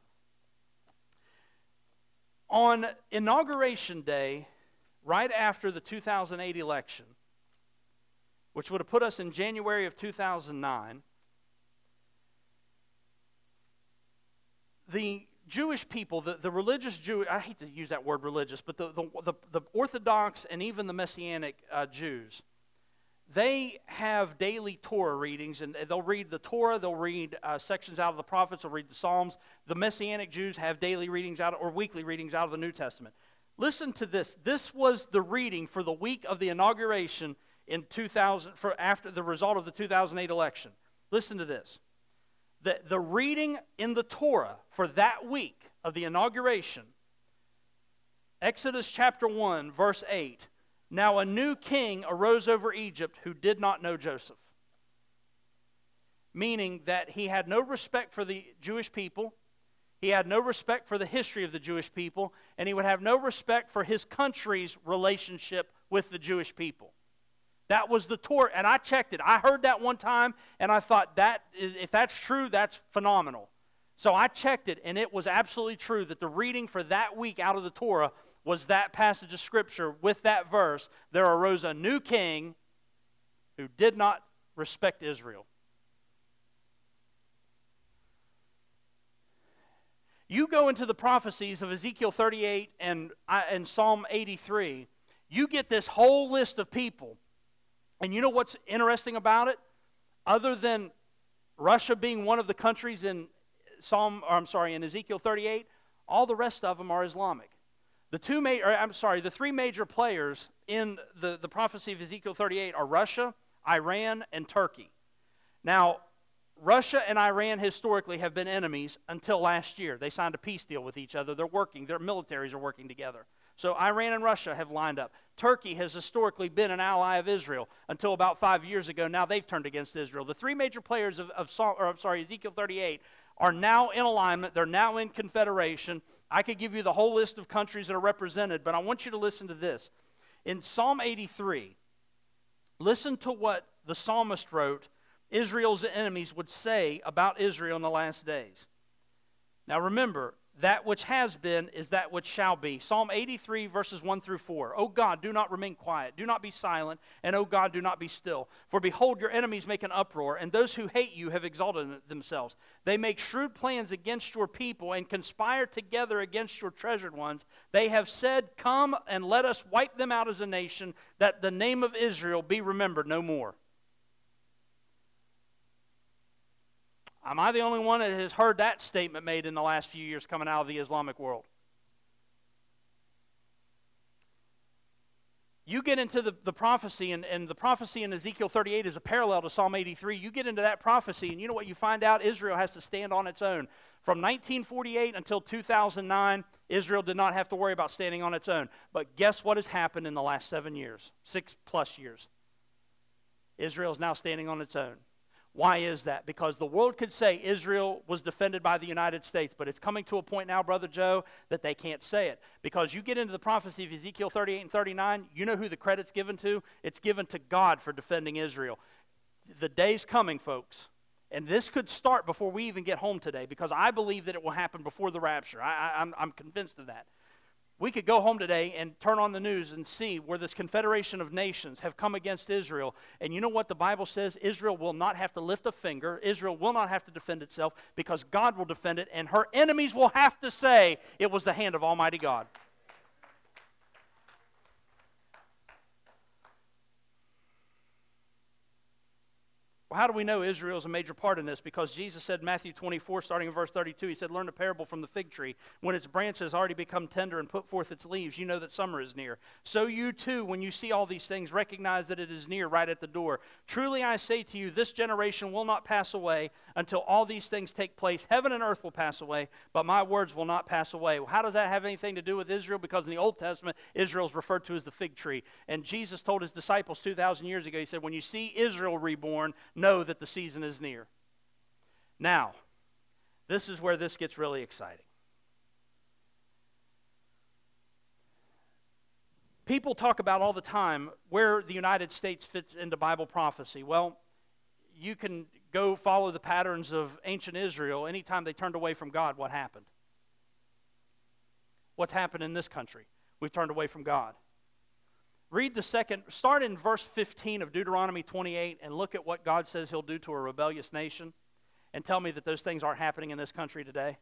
On Inauguration Day, right after the 2008 election, which would have put us in January of 2009, the Jewish people, the religious Jew, I hate to use that word religious, but the Orthodox and even the Messianic Jews, they have daily Torah readings, and they'll read the Torah, they'll read sections out of the prophets, they'll read the Psalms. The Messianic Jews have daily readings or weekly readings out of the New Testament. Listen to this. This was the reading for the week of the inauguration in 2000, after the result of the 2008 election. Listen to this. The reading in the Torah for that week of the inauguration, Exodus chapter 1, verse 8, now a new king arose over Egypt who did not know Joseph. Meaning that he had no respect for the Jewish people, he had no respect for the history of the Jewish people, and he would have no respect for his country's relationship with the Jewish people. That was the Torah, and I checked it. I heard that one time, and I thought, if that's true, that's phenomenal. So I checked it, and it was absolutely true that the reading for that week out of the Torah was that passage of Scripture with that verse. There arose a new king who did not respect Israel. You go into the prophecies of Ezekiel 38 and Psalm 83, you get this whole list of people. And you know what's interesting about it? Other than Russia being one of the countries in Ezekiel 38, all the rest of them are Islamic. The three major players in the prophecy of Ezekiel 38 are Russia, Iran, and Turkey. Now, Russia and Iran historically have been enemies until last year. They signed a peace deal with each other. Their militaries are working together. So Iran and Russia have lined up. Turkey has historically been an ally of Israel until about 5 years ago. Now they've turned against Israel. The three major players of Ezekiel 38 are now in alignment. They're now in confederation. I could give you the whole list of countries that are represented, but I want you to listen to this. In Psalm 83, listen to what the psalmist wrote Israel's enemies would say about Israel in the last days. Now remember, that which has been is that which shall be. Psalm 83, verses 1 through 4. O God, do not remain quiet. Do not be silent. And O God, do not be still. For behold, your enemies make an uproar, and those who hate you have exalted themselves. They make shrewd plans against your people and conspire together against your treasured ones. They have said, come and let us wipe them out as a nation, that the name of Israel be remembered no more. Am I the only one that has heard that statement made in the last few years coming out of the Islamic world? You get into the prophecy, and the prophecy in Ezekiel 38 is a parallel to Psalm 83. You get into that prophecy, and you know what you find out? Israel has to stand on its own. From 1948 until 2009, Israel did not have to worry about standing on its own. But guess what has happened in the last 7 years, 6+ years? Israel is now standing on its own. Why is that? Because the world could say Israel was defended by the United States, but it's coming to a point now, Brother Joe, that they can't say it. Because you get into the prophecy of Ezekiel 38 and 39, you know who the credit's given to? It's given to God for defending Israel. The day's coming, folks, and this could start before we even get home today, because I believe that it will happen before the rapture. I'm convinced of that. We could go home today and turn on the news and see where this confederation of nations have come against Israel. And you know what the Bible says? Israel will not have to lift a finger. Israel will not have to defend itself, because God will defend it, and her enemies will have to say it was the hand of Almighty God. Well, how do we know Israel is a major part in this? Because Jesus said in Matthew 24, starting in verse 32, he said, learn a parable from the fig tree. When its branch has already become tender and put forth its leaves, you know that summer is near. So you too, when you see all these things, recognize that it is near, right at the door. Truly I say to you, this generation will not pass away until all these things take place. Heaven and earth will pass away, but my words will not pass away. Well, how does that have anything to do with Israel? Because in the Old Testament, Israel is referred to as the fig tree. And Jesus told his disciples 2,000 years ago, he said, when you see Israel reborn, know that the season is near. Now, this is where this gets really exciting. People talk about all the time where the United States fits into Bible prophecy. Well, you can go follow the patterns of ancient Israel. Anytime they turned away from God, what happened? What's happened in this country? We've turned away from God. Start in verse 15 of Deuteronomy 28 and look at what God says he'll do to a rebellious nation, and tell me that those things aren't happening in this country today.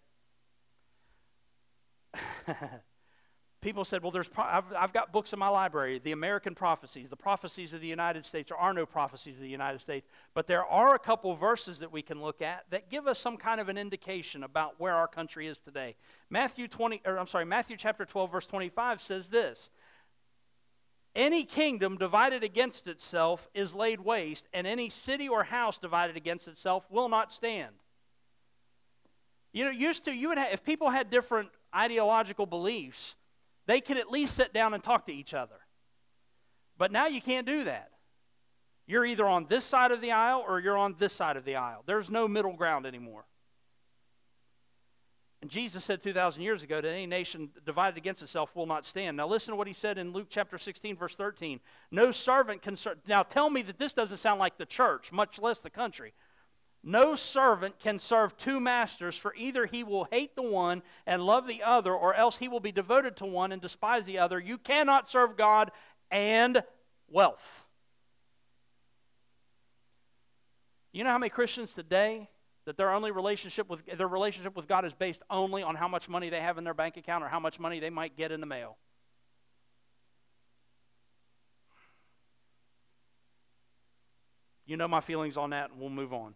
People said, well, I've got books in my library, the American prophecies, the prophecies of the United States. There are no prophecies of the United States, but there are a couple verses that we can look at that give us some kind of an indication about where our country is today. Matthew chapter 12, verse 25 says this: any kingdom divided against itself is laid waste, and any city or house divided against itself will not stand. You know, if people had different ideological beliefs, they could at least sit down and talk to each other. But now you can't do that. You're either on this side of the aisle or you're on this side of the aisle. There's no middle ground anymore. And Jesus said 2,000 years ago that any nation divided against itself will not stand. Now listen to what he said in Luke chapter 16, verse 13. No servant can serve. Now tell me that this doesn't sound like the church, much less the country. No servant can serve two masters, for either he will hate the one and love the other, or else he will be devoted to one and despise the other. You cannot serve God and wealth. You know how many Christians today that their relationship with God is based only on how much money they have in their bank account or how much money they might get in the mail? You know my feelings on that, and we'll move on.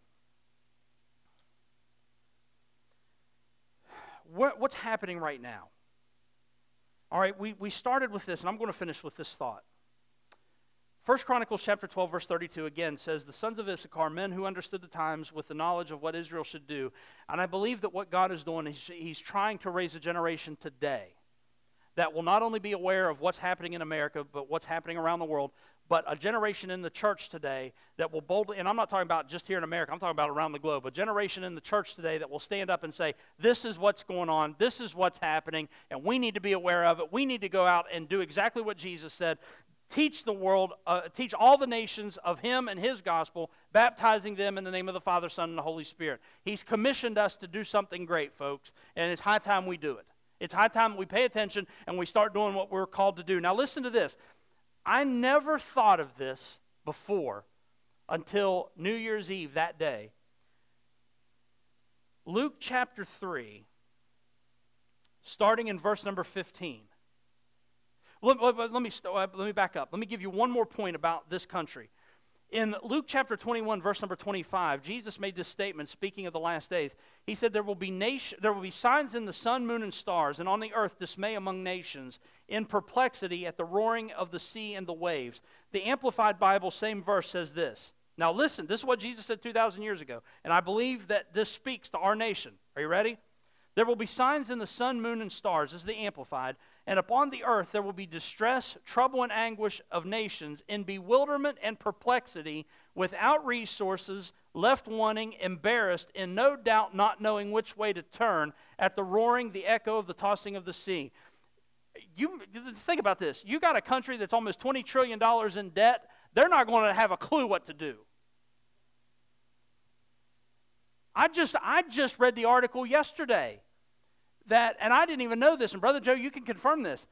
What's happening right now? All right, we started with this, and I'm going to finish with this thought. 1 Chronicles chapter 12, verse 32 again says, the sons of Issachar, men who understood the times with the knowledge of what Israel should do. And I believe that what God is doing is he's trying to raise a generation today that will not only be aware of what's happening in America, but what's happening around the world, but a generation in the church today that will boldly, and I'm not talking about just here in America, I'm talking about around the globe, a generation in the church today that will stand up and say, this is what's going on, this is what's happening, and we need to be aware of it. We need to go out and do exactly what Jesus said. Teach the world, teach all the nations of Him and His gospel, baptizing them in the name of the Father, Son, and the Holy Spirit. He's commissioned us to do something great, folks, and it's high time we do it. It's high time we pay attention and we start doing what we're called to do. Now listen to this. I never thought of this before until New Year's Eve that day. Luke chapter 3, starting in verse number 15. Let me back up. Let me give you one more point about this country. In Luke chapter 21, verse number 25, Jesus made this statement speaking of the last days. He said, there will be signs in the sun, moon, and stars, and on the earth dismay among nations, in perplexity at the roaring of the sea and the waves. The Amplified Bible, same verse, says this. Now listen, this is what Jesus said 2,000 years ago, and I believe that this speaks to our nation. Are you ready? There will be signs in the sun, moon, and stars. This is the Amplified. And upon the earth there will be distress, trouble, and anguish of nations, in bewilderment and perplexity, without resources, left wanting, embarrassed, in no doubt not knowing which way to turn, at the roaring, the echo of the tossing of the sea. You think about this. You got a country that's almost $20 trillion in debt. They're not going to have a clue what to do. I just read the article yesterday that, and I didn't even know this, and Brother Joe, you can confirm this.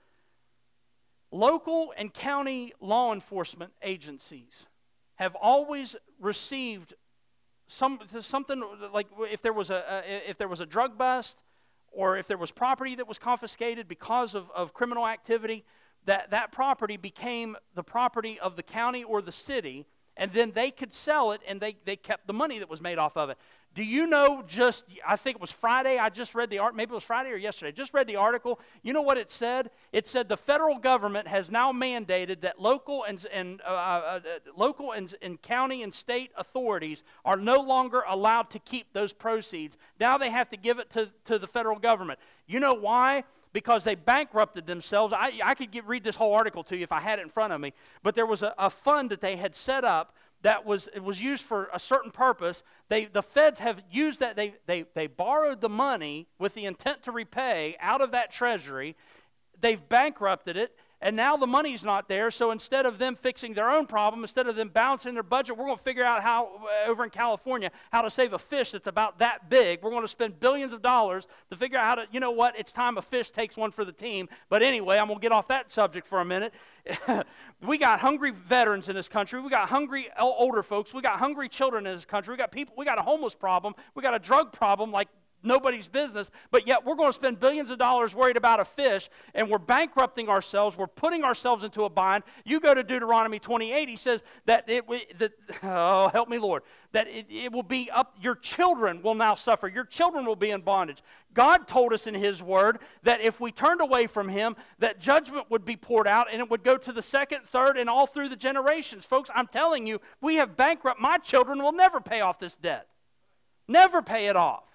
Local and county law enforcement agencies have always received something like if there was a drug bust, or if there was property that was confiscated because of criminal activity, that property became the property of the county or the city, and then they could sell it, and they kept the money that was made off of it. Do you know, I think it was Friday, I just read the article, maybe it was Friday or yesterday, just read the article. You know what it said? It said the federal government has now mandated that local and county and state authorities are no longer allowed to keep those proceeds. Now they have to give it to the federal government. You know why? Because they bankrupted themselves. I could read this whole article to you if I had it in front of me, but there was a fund that they had set up that was used for a certain purpose. The feds have used that. They borrowed the money with the intent to repay out of that treasury. They've bankrupted it, and now the money's not there. So instead of them fixing their own problem, instead of them balancing their budget, we're going to figure out how, over in California, how to save a fish that's about that big. We're going to spend billions of dollars to figure out how to, you know what, it's time a fish takes one for the team. But anyway, I'm going to get off that subject for a minute. We got hungry veterans in this country. We got hungry older folks. We got hungry children in this country. We got a homeless problem. We got a drug problem like nobody's business, but yet we're going to spend billions of dollars worried about a fish, and we're bankrupting ourselves. We're putting ourselves into a bind. You go to Deuteronomy 28, he says that oh, help me, Lord, that it will be up, your children will now suffer. Your children will be in bondage. God told us in his word that if we turned away from him, that judgment would be poured out, and it would go to the second, third, and all through the generations. Folks, I'm telling you, we have bankrupt. My children will never pay off this debt. Never pay it off.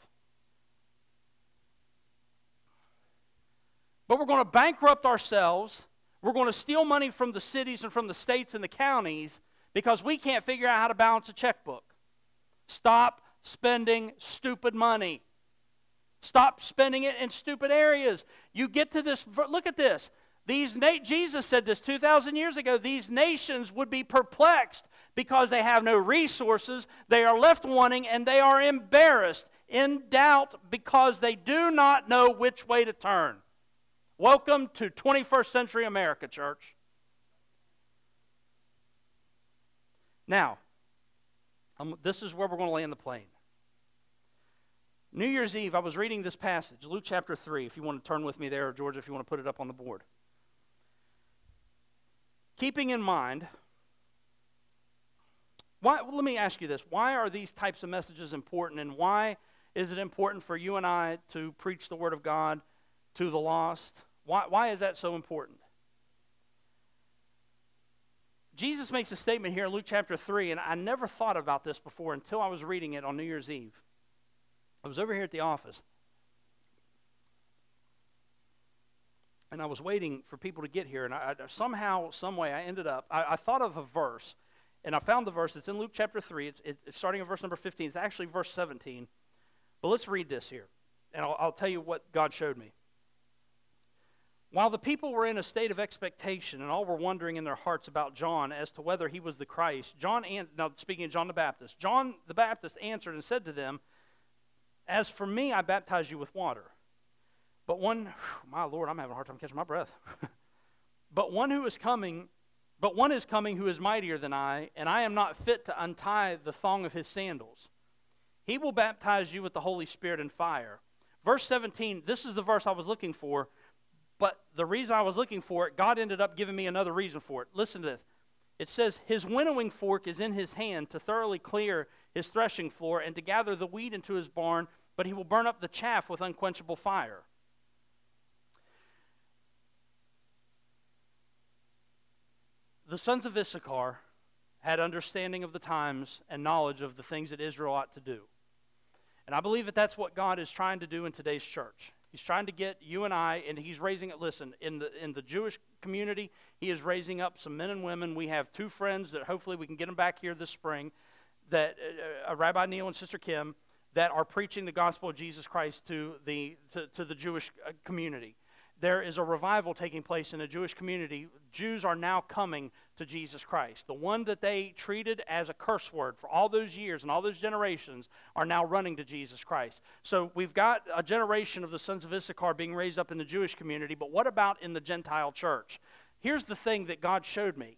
But we're going to bankrupt ourselves. We're going to steal money from the cities and from the states and the counties because we can't figure out how to balance a checkbook. Stop spending stupid money. Stop spending it in stupid areas. You get to this, look at this. Jesus said this 2,000 years ago. These nations would be perplexed because they have no resources. They are left wanting, and they are embarrassed, in doubt, because they do not know which way to turn. Welcome to 21st century America, church. Now, this is where we're going to land the plane. New Year's Eve, I was reading this passage, Luke chapter 3, if you want to turn with me there, or George, if you want to put it up on the board. Keeping in mind, let me ask you this. Why are these types of messages important, and why is it important for you and I to preach the Word of God to the lost? Why is that so important? Jesus makes a statement here in Luke chapter 3, and I never thought about this before until I was reading it on New Year's Eve. I was over here at the office, and I was waiting for people to get here, and somehow, some way, I ended up, I thought of a verse, and I found the verse. It's in Luke chapter 3. It's starting at verse number 15. It's actually verse 17. But let's read this here, and I'll tell you what God showed me. While the people were in a state of expectation, and all were wondering in their hearts about John as to whether he was the Christ, now speaking of John the Baptist, John the Baptist answered and said to them, "As for me, I baptize you with water. But my Lord, I'm having a hard time catching my breath. But one is coming who is mightier than I, and I am not fit to untie the thong of his sandals. He will baptize you with the Holy Spirit and fire." Verse 17, this is the verse I was looking for, but the reason I was looking for it, God ended up giving me another reason for it. Listen to this. It says, his winnowing fork is in his hand to thoroughly clear his threshing floor and to gather the wheat into his barn, but he will burn up the chaff with unquenchable fire. The sons of Issachar had understanding of the times and knowledge of the things that Israel ought to do. And I believe that that's what God is trying to do in today's church. He's trying to get you and I, and he's raising it. Listen, in the Jewish community, he is raising up some men and women. We have two friends that hopefully we can get them back here this spring, that Rabbi Neil and Sister Kim, that are preaching the gospel of Jesus Christ to the Jewish community. There is a revival taking place in the Jewish community. Jews are now coming to Jesus Christ. The one that they treated as a curse word for all those years and all those generations are now running to Jesus Christ. So we've got a generation of the sons of Issachar being raised up in the Jewish community, but what about in the Gentile church? Here's the thing that God showed me.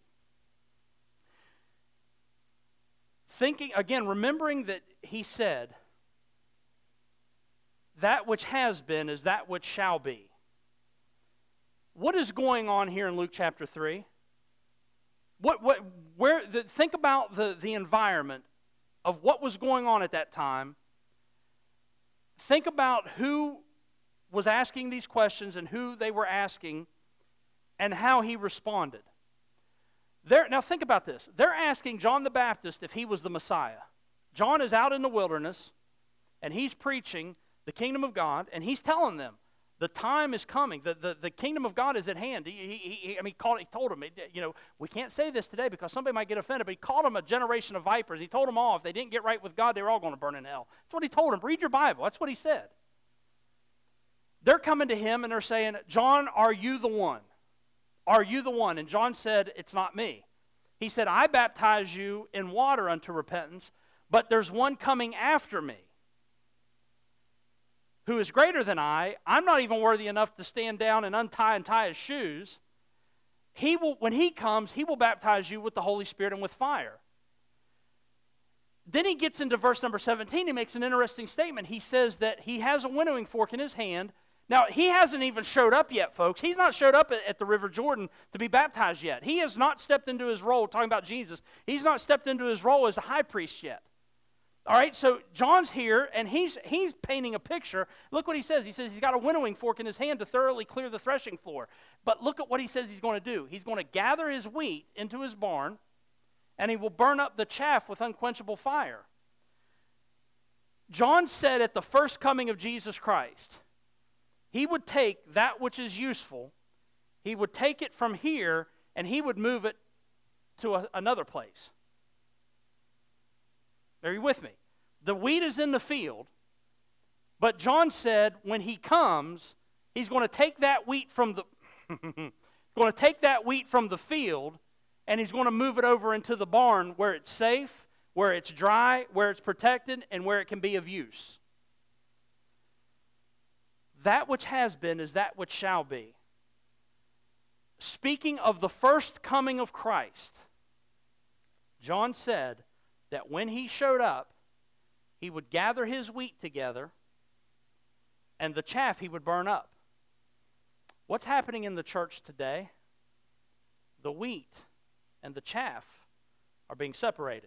Thinking, again, remembering that he said, that which has been is that which shall be. What is going on here in Luke chapter 3? Think about the environment of what was going on at that time. Think about who was asking these questions and who they were asking and how he responded. Now think about this. They're asking John the Baptist if he was the Messiah. John is out in the wilderness and he's preaching the kingdom of God, and he's telling them, the time is coming. The kingdom of God is at hand. He told them, we can't say this today because somebody might get offended, but he called them a generation of vipers. He told them all if they didn't get right with God, they were all going to burn in hell. That's what he told them. Read your Bible. That's what he said. They're coming to him and they're saying, John, are you the one? Are you the one? And John said, it's not me. He said, I baptize you in water unto repentance, but there's one coming after me, who is greater than I. I'm not even worthy enough to stand down and untie and tie his shoes. When he comes, he will baptize you with the Holy Spirit and with fire. Then he gets into verse number 17. He makes an interesting statement. He says that he has a winnowing fork in his hand. Now, he hasn't even showed up yet, folks. He's not showed up at the River Jordan to be baptized yet. He has not stepped into his role, talking about Jesus. He's not stepped into his role as a high priest yet. All right, so John's here, and he's painting a picture. Look what he says. He says he's got a winnowing fork in his hand to thoroughly clear the threshing floor. But look at what he says he's going to do. He's going to gather his wheat into his barn, and he will burn up the chaff with unquenchable fire. John said at the first coming of Jesus Christ, he would take that which is useful, he would take it from here, and he would move it to another place. Are you with me? The wheat is in the field, but John said when he comes, he's going to take that wheat from the field, and he's going to move it over into the barn where it's safe, where it's dry, where it's protected, and where it can be of use. That which has been is that which shall be. Speaking of the first coming of Christ, John said that when he showed up, he would gather his wheat together, and the chaff he would burn up. What's happening in the church today? The wheat and the chaff are being separated.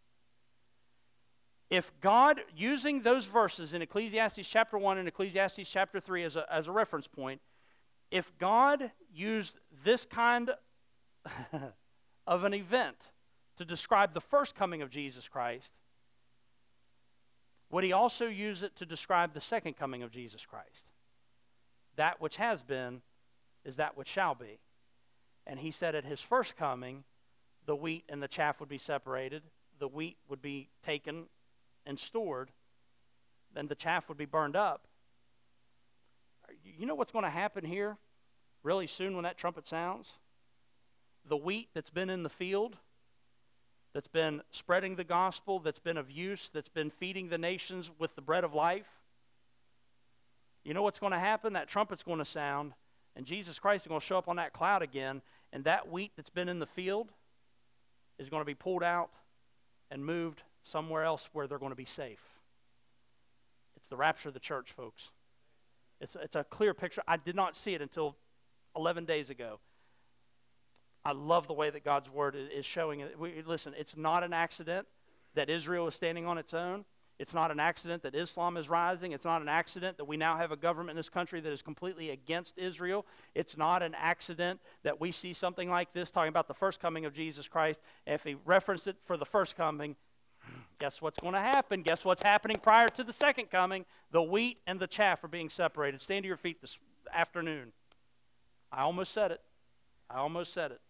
If God, using those verses in Ecclesiastes chapter 1 and Ecclesiastes chapter 3 as a reference point, if God used this kind of an event to describe the first coming of Jesus Christ, would he also use it to describe the second coming of Jesus Christ? That which has been is that which shall be. And he said at his first coming, the wheat and the chaff would be separated, the wheat would be taken and stored, then the chaff would be burned up. You know what's going to happen here really soon when that trumpet sounds? The wheat that's been in the field, that's been spreading the gospel, that's been of use, that's been feeding the nations with the bread of life. You know what's going to happen? That trumpet's going to sound, and Jesus Christ is going to show up on that cloud again, and that wheat that's been in the field is going to be pulled out and moved somewhere else where they're going to be safe. It's the rapture of the church, folks. It's a clear picture. I did not see it until 11 days ago. I love the way that God's word is showing it. Listen, it's not an accident that Israel is standing on its own. It's not an accident that Islam is rising. It's not an accident that we now have a government in this country that is completely against Israel. It's not an accident that we see something like this talking about the first coming of Jesus Christ. And if he referenced it for the first coming, guess what's going to happen? Guess what's happening prior to the second coming? The wheat and the chaff are being separated. Stand to your feet this afternoon. I almost said it.